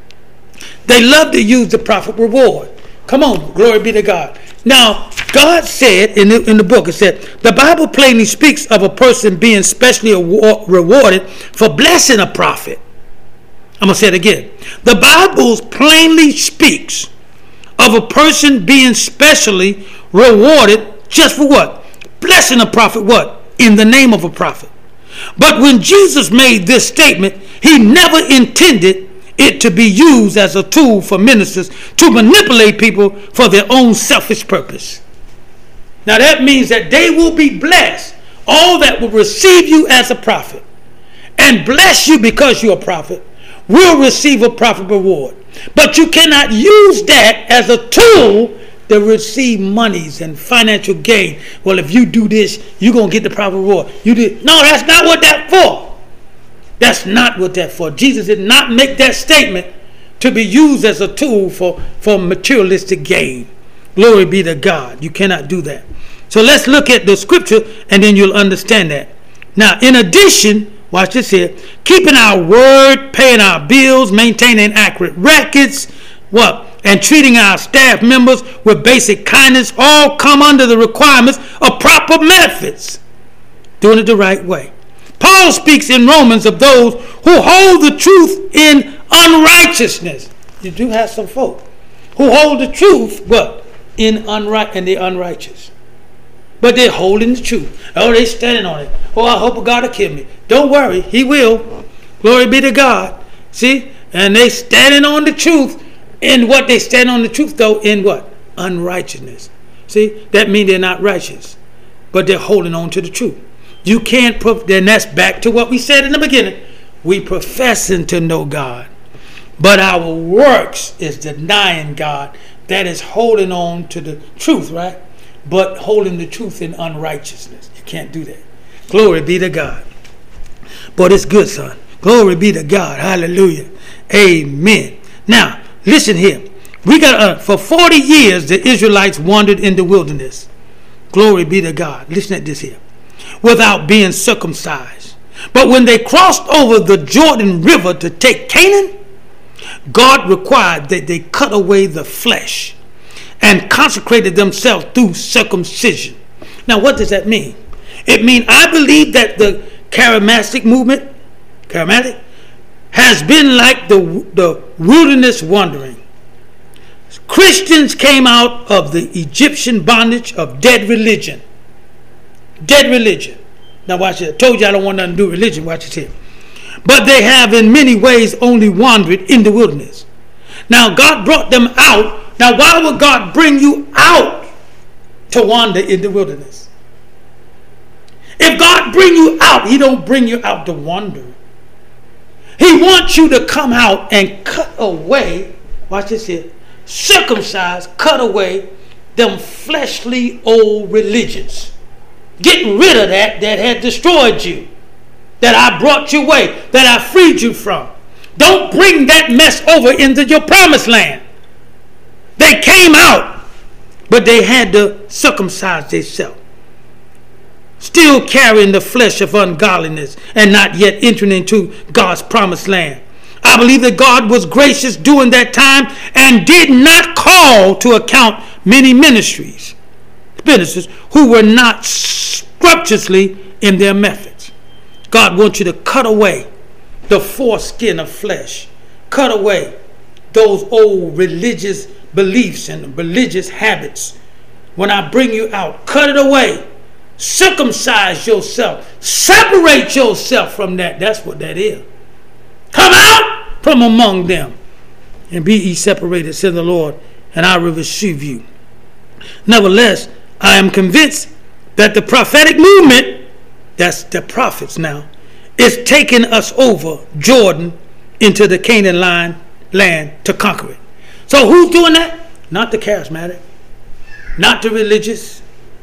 They love to use the prophet reward. Come on, glory be to God. Now, God said in the book, it said, the Bible plainly speaks of a person being specially rewarded for blessing a prophet. I'm going to say it again. The Bible plainly speaks of a person being specially rewarded just for what? Blessing a prophet, what? In the name of a prophet. But when Jesus made this statement, he never intended it to be used as a tool for ministers to manipulate people for their own selfish purpose. Now that means that they will be blessed, all that will receive you as a prophet and bless you because you're a prophet will receive a prophet reward. But you cannot use that as a tool to receive monies and financial gain. Well, if you do this, you're going to get the prophet reward. You did. No, that's not what that's for. That's not what that's for. Jesus did not make that statement to be used as a tool for materialistic gain. Glory be to God. You cannot do that. So let's look at the scripture and then you'll understand that. Now, in addition, watch this here, keeping our word, paying our bills, maintaining accurate records, what? And treating our staff members with basic kindness all come under the requirements of proper methods. Doing it the right way. Paul speaks in Romans of those who hold the truth in unrighteousness. You do have some folk who hold the truth, but in they're unrighteous. But they're holding the truth. Oh, they're standing on it. Oh, I hope God will kill me. Don't worry, he will. Glory be to God. See? And they standing on the truth. In what they stand on the truth, though, in what? Unrighteousness. See? That means they're not righteous. But they're holding on to the truth. You can't put, then that's back to what we said in the beginning. We professing to know God, but our works is denying God. That is holding on to the truth, right? But holding the truth in unrighteousness. You can't do that. Glory be to God. But it's good, son. Glory be to God. Hallelujah. Amen. Now, listen here. We got for 40 years the Israelites wandered in the wilderness. Glory be to God. Listen at this here. Without being circumcised. But when they crossed over the Jordan River to take Canaan, God required that they cut away the flesh and consecrated themselves through circumcision. Now, what does that mean? It means I believe that the charismatic movement, has been like the wilderness wandering. Christians came out of the Egyptian bondage of dead religion. Dead religion. Now watch it. I told you I don't want nothing to do with religion. Watch it here. But they have in many ways only wandered in the wilderness. Now God brought them out. Now why would God bring you out to wander in the wilderness? If God bring you out, he don't bring you out to wander. He wants you to come out and cut away, watch this here, circumcise, cut away them fleshly old religions. Get rid of that had destroyed you, that I brought you away, that I freed you from. Don't bring that mess over into your promised land. They came out, but they had to circumcise themselves. Still carrying the flesh of ungodliness and not yet entering into God's promised land. I believe that God was gracious during that time and did not call to account many ministers who were not scrupulously in their methods. God wants you to cut away the foreskin of flesh. Cut away those old religious beliefs and religious habits. When I bring you out, cut it away. Circumcise yourself. Separate yourself from that. That's what that is. Come out from among them and be ye separated, said the Lord, and I will receive you. Nevertheless, I am convinced that the prophetic movement, that's the prophets now, is taking us over Jordan into the Canaan land to conquer it. So who's doing that? Not the charismatic, not the religious.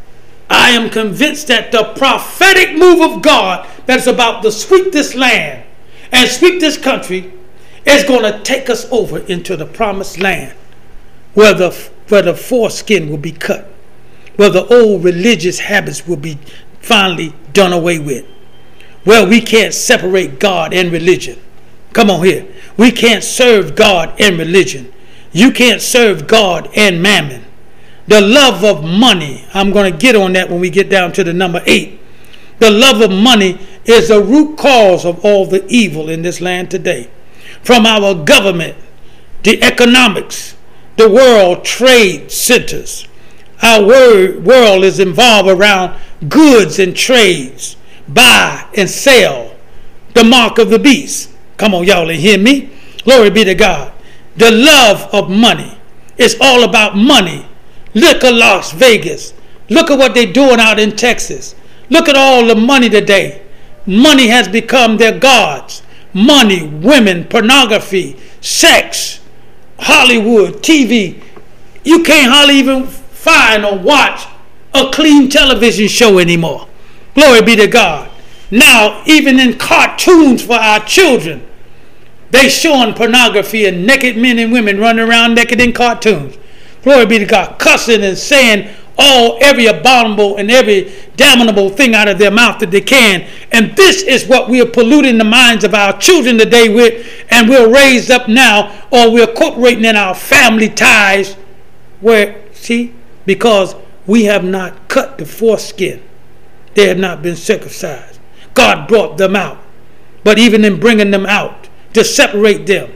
I am convinced that the prophetic move of God that's about to sweep this land and sweep this country is going to take us over into the promised land where the foreskin will be cut, where the old religious habits will be finally done away with, where we can't separate God and religion. Come on here. We can't serve God and religion. You can't serve God and mammon. The love of money, I'm going to get on that when we get down to the number 8. The love of money is the root cause of all the evil in this land today. From our government, the economics, the world trade centers. Our world is involved around goods and trades, buy and sell, the mark of the beast. Come on, y'all, and hear me. Glory be to God. The love of money is all about money. Look at Las Vegas. Look at what they're doing out in Texas. Look at all the money today. Money has become their gods. Money, women, pornography, sex, Hollywood, TV. You can't hardly even find or watch a clean television show anymore. Glory be to God. Now, even in cartoons for our children, they showing pornography and naked men and women running around naked in cartoons. Glory be to God, cussing and saying every abominable and every damnable thing out of their mouth that they can. And this is what we are polluting the minds of our children today with, and we're raised up now, or we're incorporating in our family ties where, see, because we have not cut the foreskin. They have not been circumcised. God brought them out. But even in bringing them out to separate them,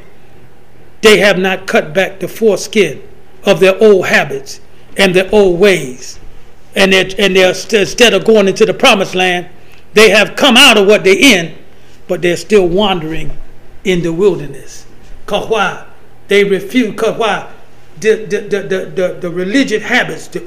they have not cut back the foreskin of their old habits and their old ways. And they're instead of going into the promised land, they have come out of what they're in, but they're still wandering in the wilderness. Because why? They refuse. Because why? The religious habits, the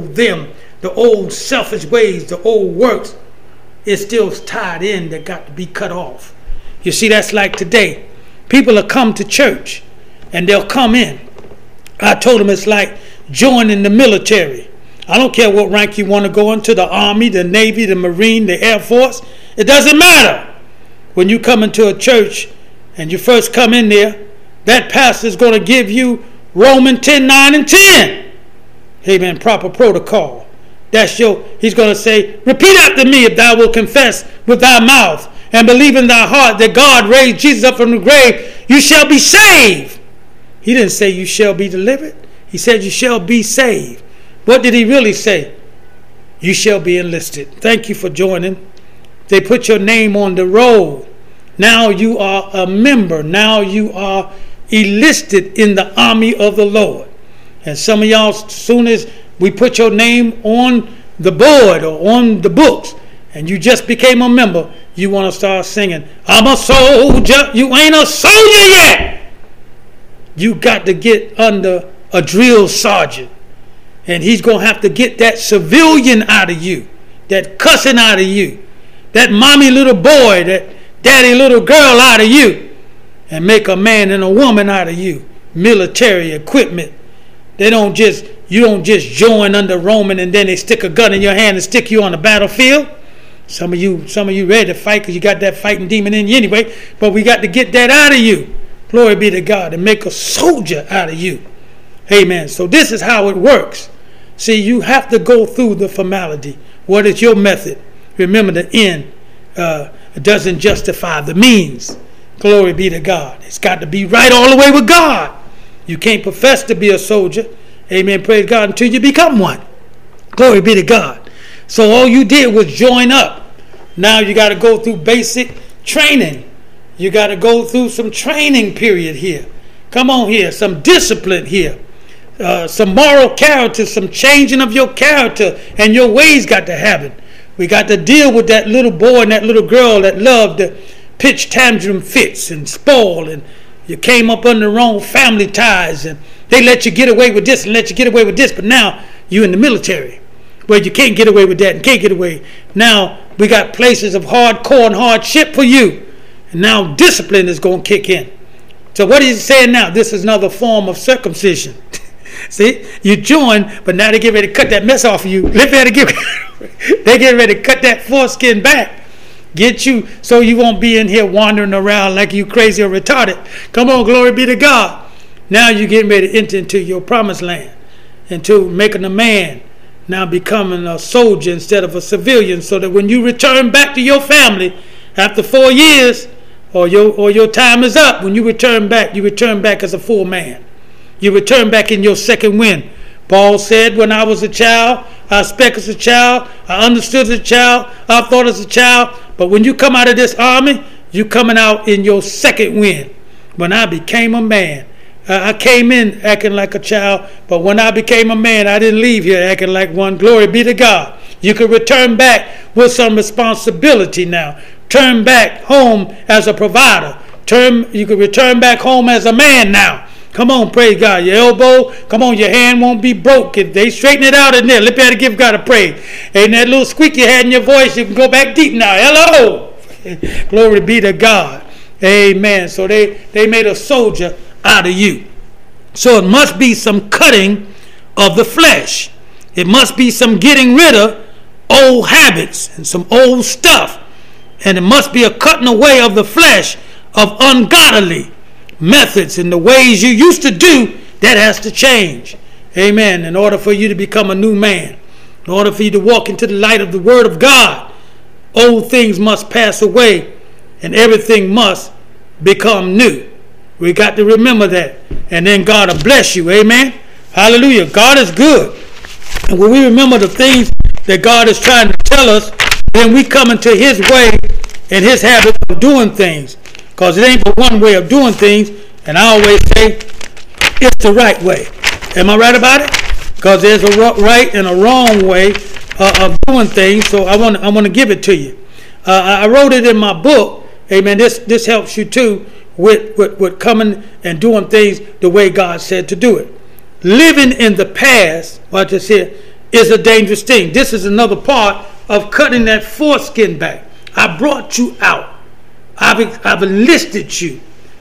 old selfish ways, the old works, is still tied in that got to be cut off. You see, that's like today. People will come to church and they'll come in. I told them it's like joining the military. I don't care what rank you want to go into, the Army, the Navy, the Marine, the Air Force. It doesn't matter. When you come into a church and you first come in there, that pastor is going to give you Romans 10, 9, and 10. Amen. Proper protocol. He's going to say, repeat after me, if thou wilt confess with thy mouth and believe in thy heart that God raised Jesus up from the grave, you shall be saved. He didn't say you shall be delivered. He said you shall be saved. What did he really say? You shall be enlisted. Thank you for joining. They put your name on the roll. Now you are a member. Now you are enlisted in the army of the Lord. And some of y'all, as soon as we put your name on the board or on the books and you just became a member, you want to start singing, I'm a soldier. You ain't a soldier yet. You got to get under a drill sergeant. And he's going to have to get that civilian out of you, that cussing out of you, that mommy little boy, that daddy little girl out of you, and make a man and a woman out of you. Military equipment. You don't just join under Roman and then they stick a gun in your hand and stick you on the battlefield. Some of you ready to fight because you got that fighting demon in you anyway. But we got to get that out of you. Glory be to God, and make a soldier out of you. Amen. So this is how it works. See, you have to go through the formality. What is your method? Remember, the end doesn't justify the means. Glory be to God. It's got to be right all the way with God. You can't profess to be a soldier. Amen. Praise God, until you become one. Glory be to God. So all you did was join up Now you got to go through basic training. You got to go through some training period here. Come on here, some discipline here. Some moral character, some changing of your character and your ways got to happen. We got to deal with that little boy and that little girl that loved to pitch tantrum fits and spoil, and you came up under the wrong family ties, and they let you get away with this and let you get away with this, but now you in the military where you can't get away with that and can't get away. Now we got places of hardcore and hardship for you, and now discipline is going to kick in. So what is he saying now? This is another form of circumcision. See, you join, but now they get ready to cut that mess off of you. They get ready to cut that foreskin back. Get you so you won't be in here wandering around like you crazy or retarded. Come on, glory be to God. Now you're getting ready to enter into your promised land, into making a man, now becoming a soldier instead of a civilian, so that when you return back to your family after 4 years or your time is up, when you return back as a full man. You return back in your second wind. Paul said, when I was a child, I spake as a child, I understood as a child, I thought as a child. But when you come out of this army, you coming out in your second wind. When I became a man, I came in acting like a child, but when I became a man, I didn't leave here acting like one. Glory be to God. You can return back with some responsibility now. Turn back home as a provider. You can return back home as a man now. Come on, praise God. Your elbow, come on, your hand won't be broke. If they straighten it out in there, let me have to give God a praise. And that little squeak you had in your voice, you can go back deep now. Hello. Glory be to God. Amen. So they made a soldier out of you. So it must be some cutting of the flesh. It must be some getting rid of old habits and some old stuff. And it must be a cutting away of the flesh of ungodly methods and the ways you used to do. That has to change. Amen. In order for you to become a new man, in order for you to walk into the light of the word of God, old things must pass away and everything must become new. We got to remember that. And then God will bless you. Amen. Hallelujah. God is good. And when we remember the things that God is trying to tell us, then we come into his way and his habit of doing things. Because it ain't but one way of doing things, and I always say it's the right way. Am I right about it? Because there's a right and a wrong way of doing things, so I want to give it to you. I wrote it in my book. Amen. This helps you too with coming and doing things the way God said to do it. Living in the past, watch this here, is a dangerous thing. This is another part of cutting that foreskin back. I brought you out. I've enlisted you.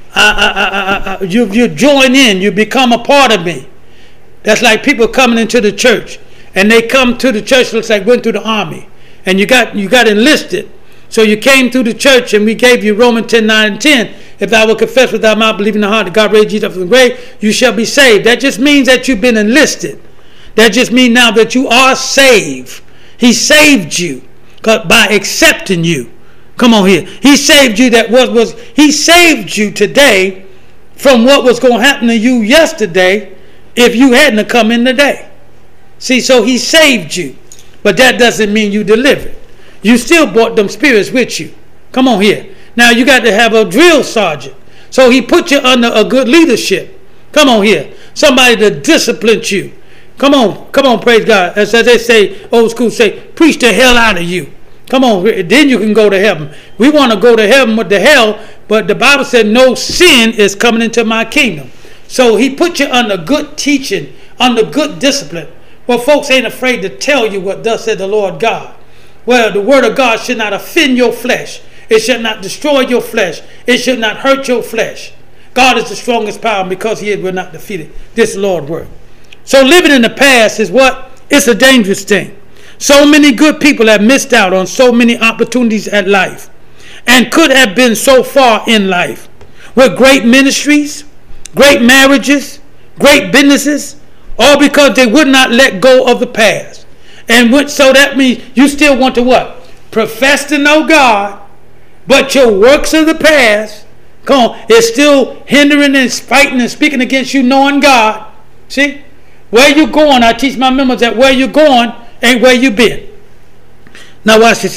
You join in. You become a part of me. That's like people coming into the church, and they come to the church looks like went through the army, and you got enlisted. So you came through the church, and we gave you Romans 10:9-10. If thou wilt confess with thy mouth, believe in the heart that God raised Jesus from the grave, you shall be saved. That just means that you've been enlisted. That just means now that you are saved. He saved you by accepting you. Come on here. He saved you he saved you today from what was going to happen to you yesterday if you hadn't come in today. See, so he saved you. But that doesn't mean you delivered. You still brought them spirits with you. Come on here. Now you got to have a drill sergeant. So he put you under a good leadership. Come on here. Somebody to discipline you. Come on, praise God. As they say, old school say, preach the hell out of you. Come on, then you can go to heaven. We want to go to heaven with the hell, but the Bible said no sin is coming into my kingdom. So he put you under good teaching, under good discipline. Well, folks ain't afraid to tell you what thus said the Lord God. Well, the word of God should not offend your flesh. It should not destroy your flesh. It should not hurt your flesh. God is the strongest power, and because he will not defeat it. This Lord word. So living in the past is what? It's a dangerous thing. So many good people have missed out on so many opportunities at life and could have been so far in life with great ministries, great marriages, great businesses, all because they would not let go of the past. And so that means you still want to what? Profess to know God, but your works of the past, come on, is still hindering and fighting and speaking against you knowing God. See? Where you going, I teach my members that where you going ain't where you been. Now watch this here.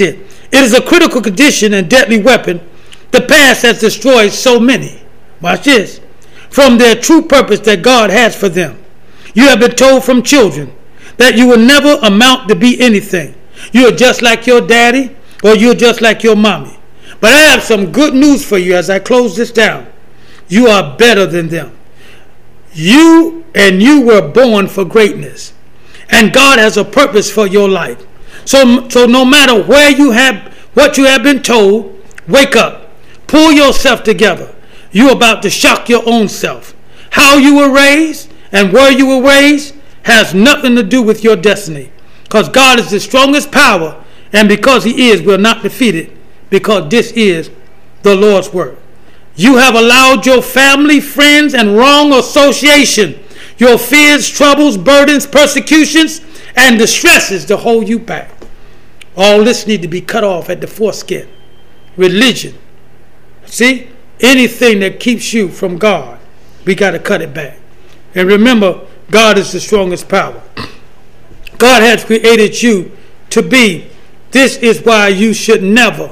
It is a critical condition and deadly weapon. The past has destroyed so many. Watch this. From their true purpose that God has for them. You have been told from children that you will never amount to be anything. You are just like your daddy or you're just like your mommy. But I have some good news for you as I close this down. You are better than them. You were born for greatness. And God has a purpose for your life. So no matter what you have been told, wake up. Pull yourself together. You're about to shock your own self. How you were raised and where you were raised has nothing to do with your destiny. Because God is the strongest power, and because he is, we're not defeated, because this is the Lord's word. You have allowed your family, friends, and wrong association, your fears, troubles, burdens, persecutions, and distresses to hold you back. All this needs to be cut off at the foreskin. Religion. See? Anything that keeps you from God, we got to cut it back. And remember, God is the strongest power. God has created you to be. This is why you should never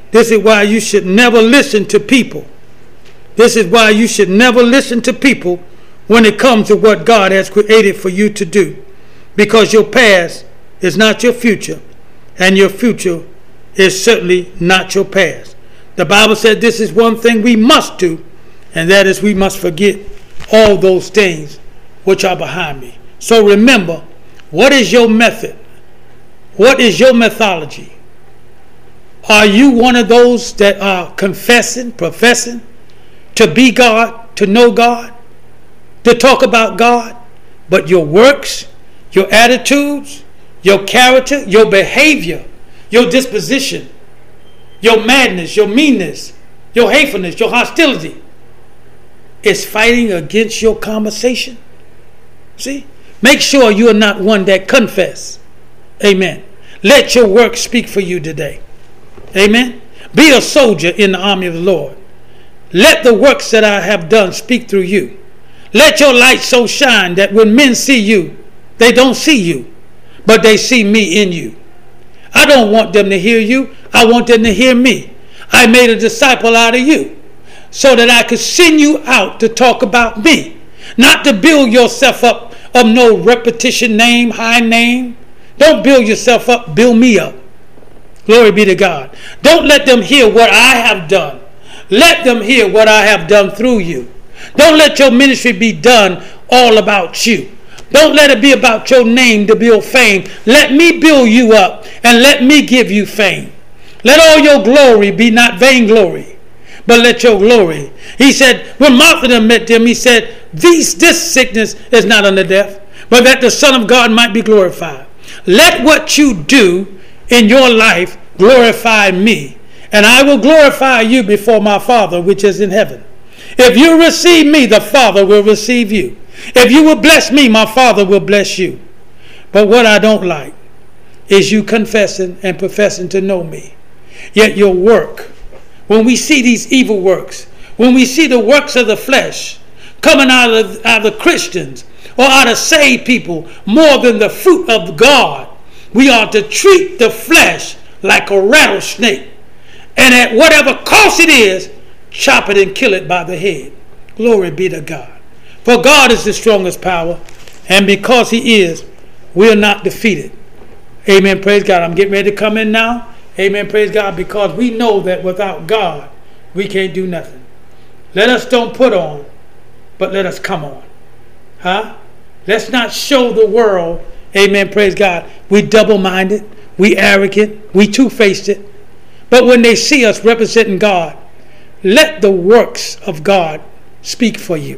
listen to people. This is why you should never listen to people when it comes to what God has created for you to do. Because your past is not your future, and your future is certainly not your past. The Bible said this is one thing we must do, and that is we must forget all those things which are behind me. So remember, what is your method? What is your methodology? Are you one of those that are professing to be God, to know God, to talk about God, but your works, your attitudes, your character, your behavior, your disposition, your madness, your meanness, your hatefulness, your hostility is fighting against your conversation? See? Make sure you are not one that confess. Amen. Let your work speak for you today. Amen. Be a soldier in the army of the Lord. Let the works that I have done speak through you. Let your light so shine that when men see you, they don't see you, but they see me in you. I don't want them to hear you. I want them to hear me. I made a disciple out of you so that I could send you out to talk about me, not to build yourself up of no repetition name, high name. Don't build yourself up. Build me up. Glory be to God. Don't let them hear what I have done. Let them hear what I have done through you. Don't let your ministry be done all about you. Don't let it be about your name to build fame. Let me build you up and let me give you fame. Let all your glory be not vainglory, but let your glory. He said, when Martha met them, he said, this sickness is not unto death, but that the Son of God might be glorified. Let what you do in your life glorify me, and I will glorify you before my Father which is in heaven. If you receive me, the Father will receive you. If you will bless me, my Father will bless you. But what I don't like is you confessing and professing to know me. Yet your work, when we see these evil works, when we see the works of the flesh coming out of the Christians or out of saved people more than the fruit of God, we are to treat the flesh like a rattlesnake. And at whatever cost it is, chop it and kill it by the head. Glory be to God. For God is the strongest power, and because he is, we're not defeated. Amen. Praise God. I'm getting ready to come in now. Amen. Praise God. Because we know that without God, we can't do nothing. Let us don't put on, but let us come on. Huh? Let's not show the world, amen, praise God, we double-minded, we arrogant, we two-faced it. But when they see us representing God, let the works of God speak for you.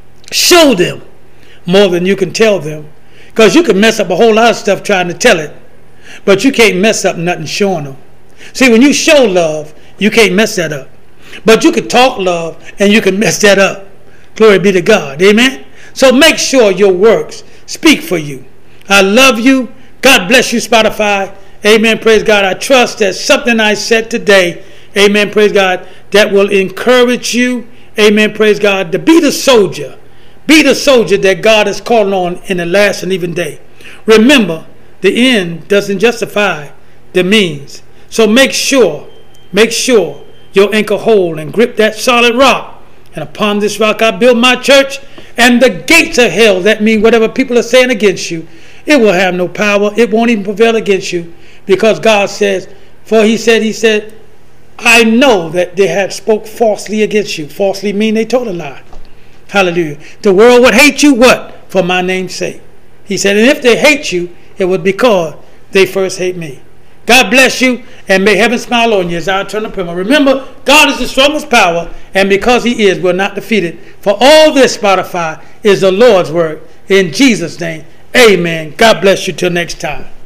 Show them more than you can tell them. Because you can mess up a whole lot of stuff trying to tell it, but you can't mess up nothing showing them. See, when you show love, you can't mess that up. But you can talk love and you can mess that up. Glory be to God. Amen. So make sure your works speak for you. I love you. God bless you, Spotify. Amen. Praise God. I trust that something I said today, amen, praise God, that will encourage you, amen, praise God, to be the soldier. Be the soldier that God is calling on in the last and even day. Remember, the end doesn't justify the means. So make sure your anchor hold and grip that solid rock. And upon this rock I build my church, and the gates of hell, that means whatever people are saying against you, it will have no power. It won't even prevail against you, because God says, for he said, I know that they have spoke falsely against you. Falsely mean they told a lie. Hallelujah. The world would hate you, what? For my name's sake. He said, and if they hate you, it would be because they first hate me. God bless you, and may heaven smile on you as I turn the prayer. Remember, God is the strongest power, and because he is, we're not defeated. For all this, Spotify, is the Lord's word. In Jesus' name, amen. God bless you till next time.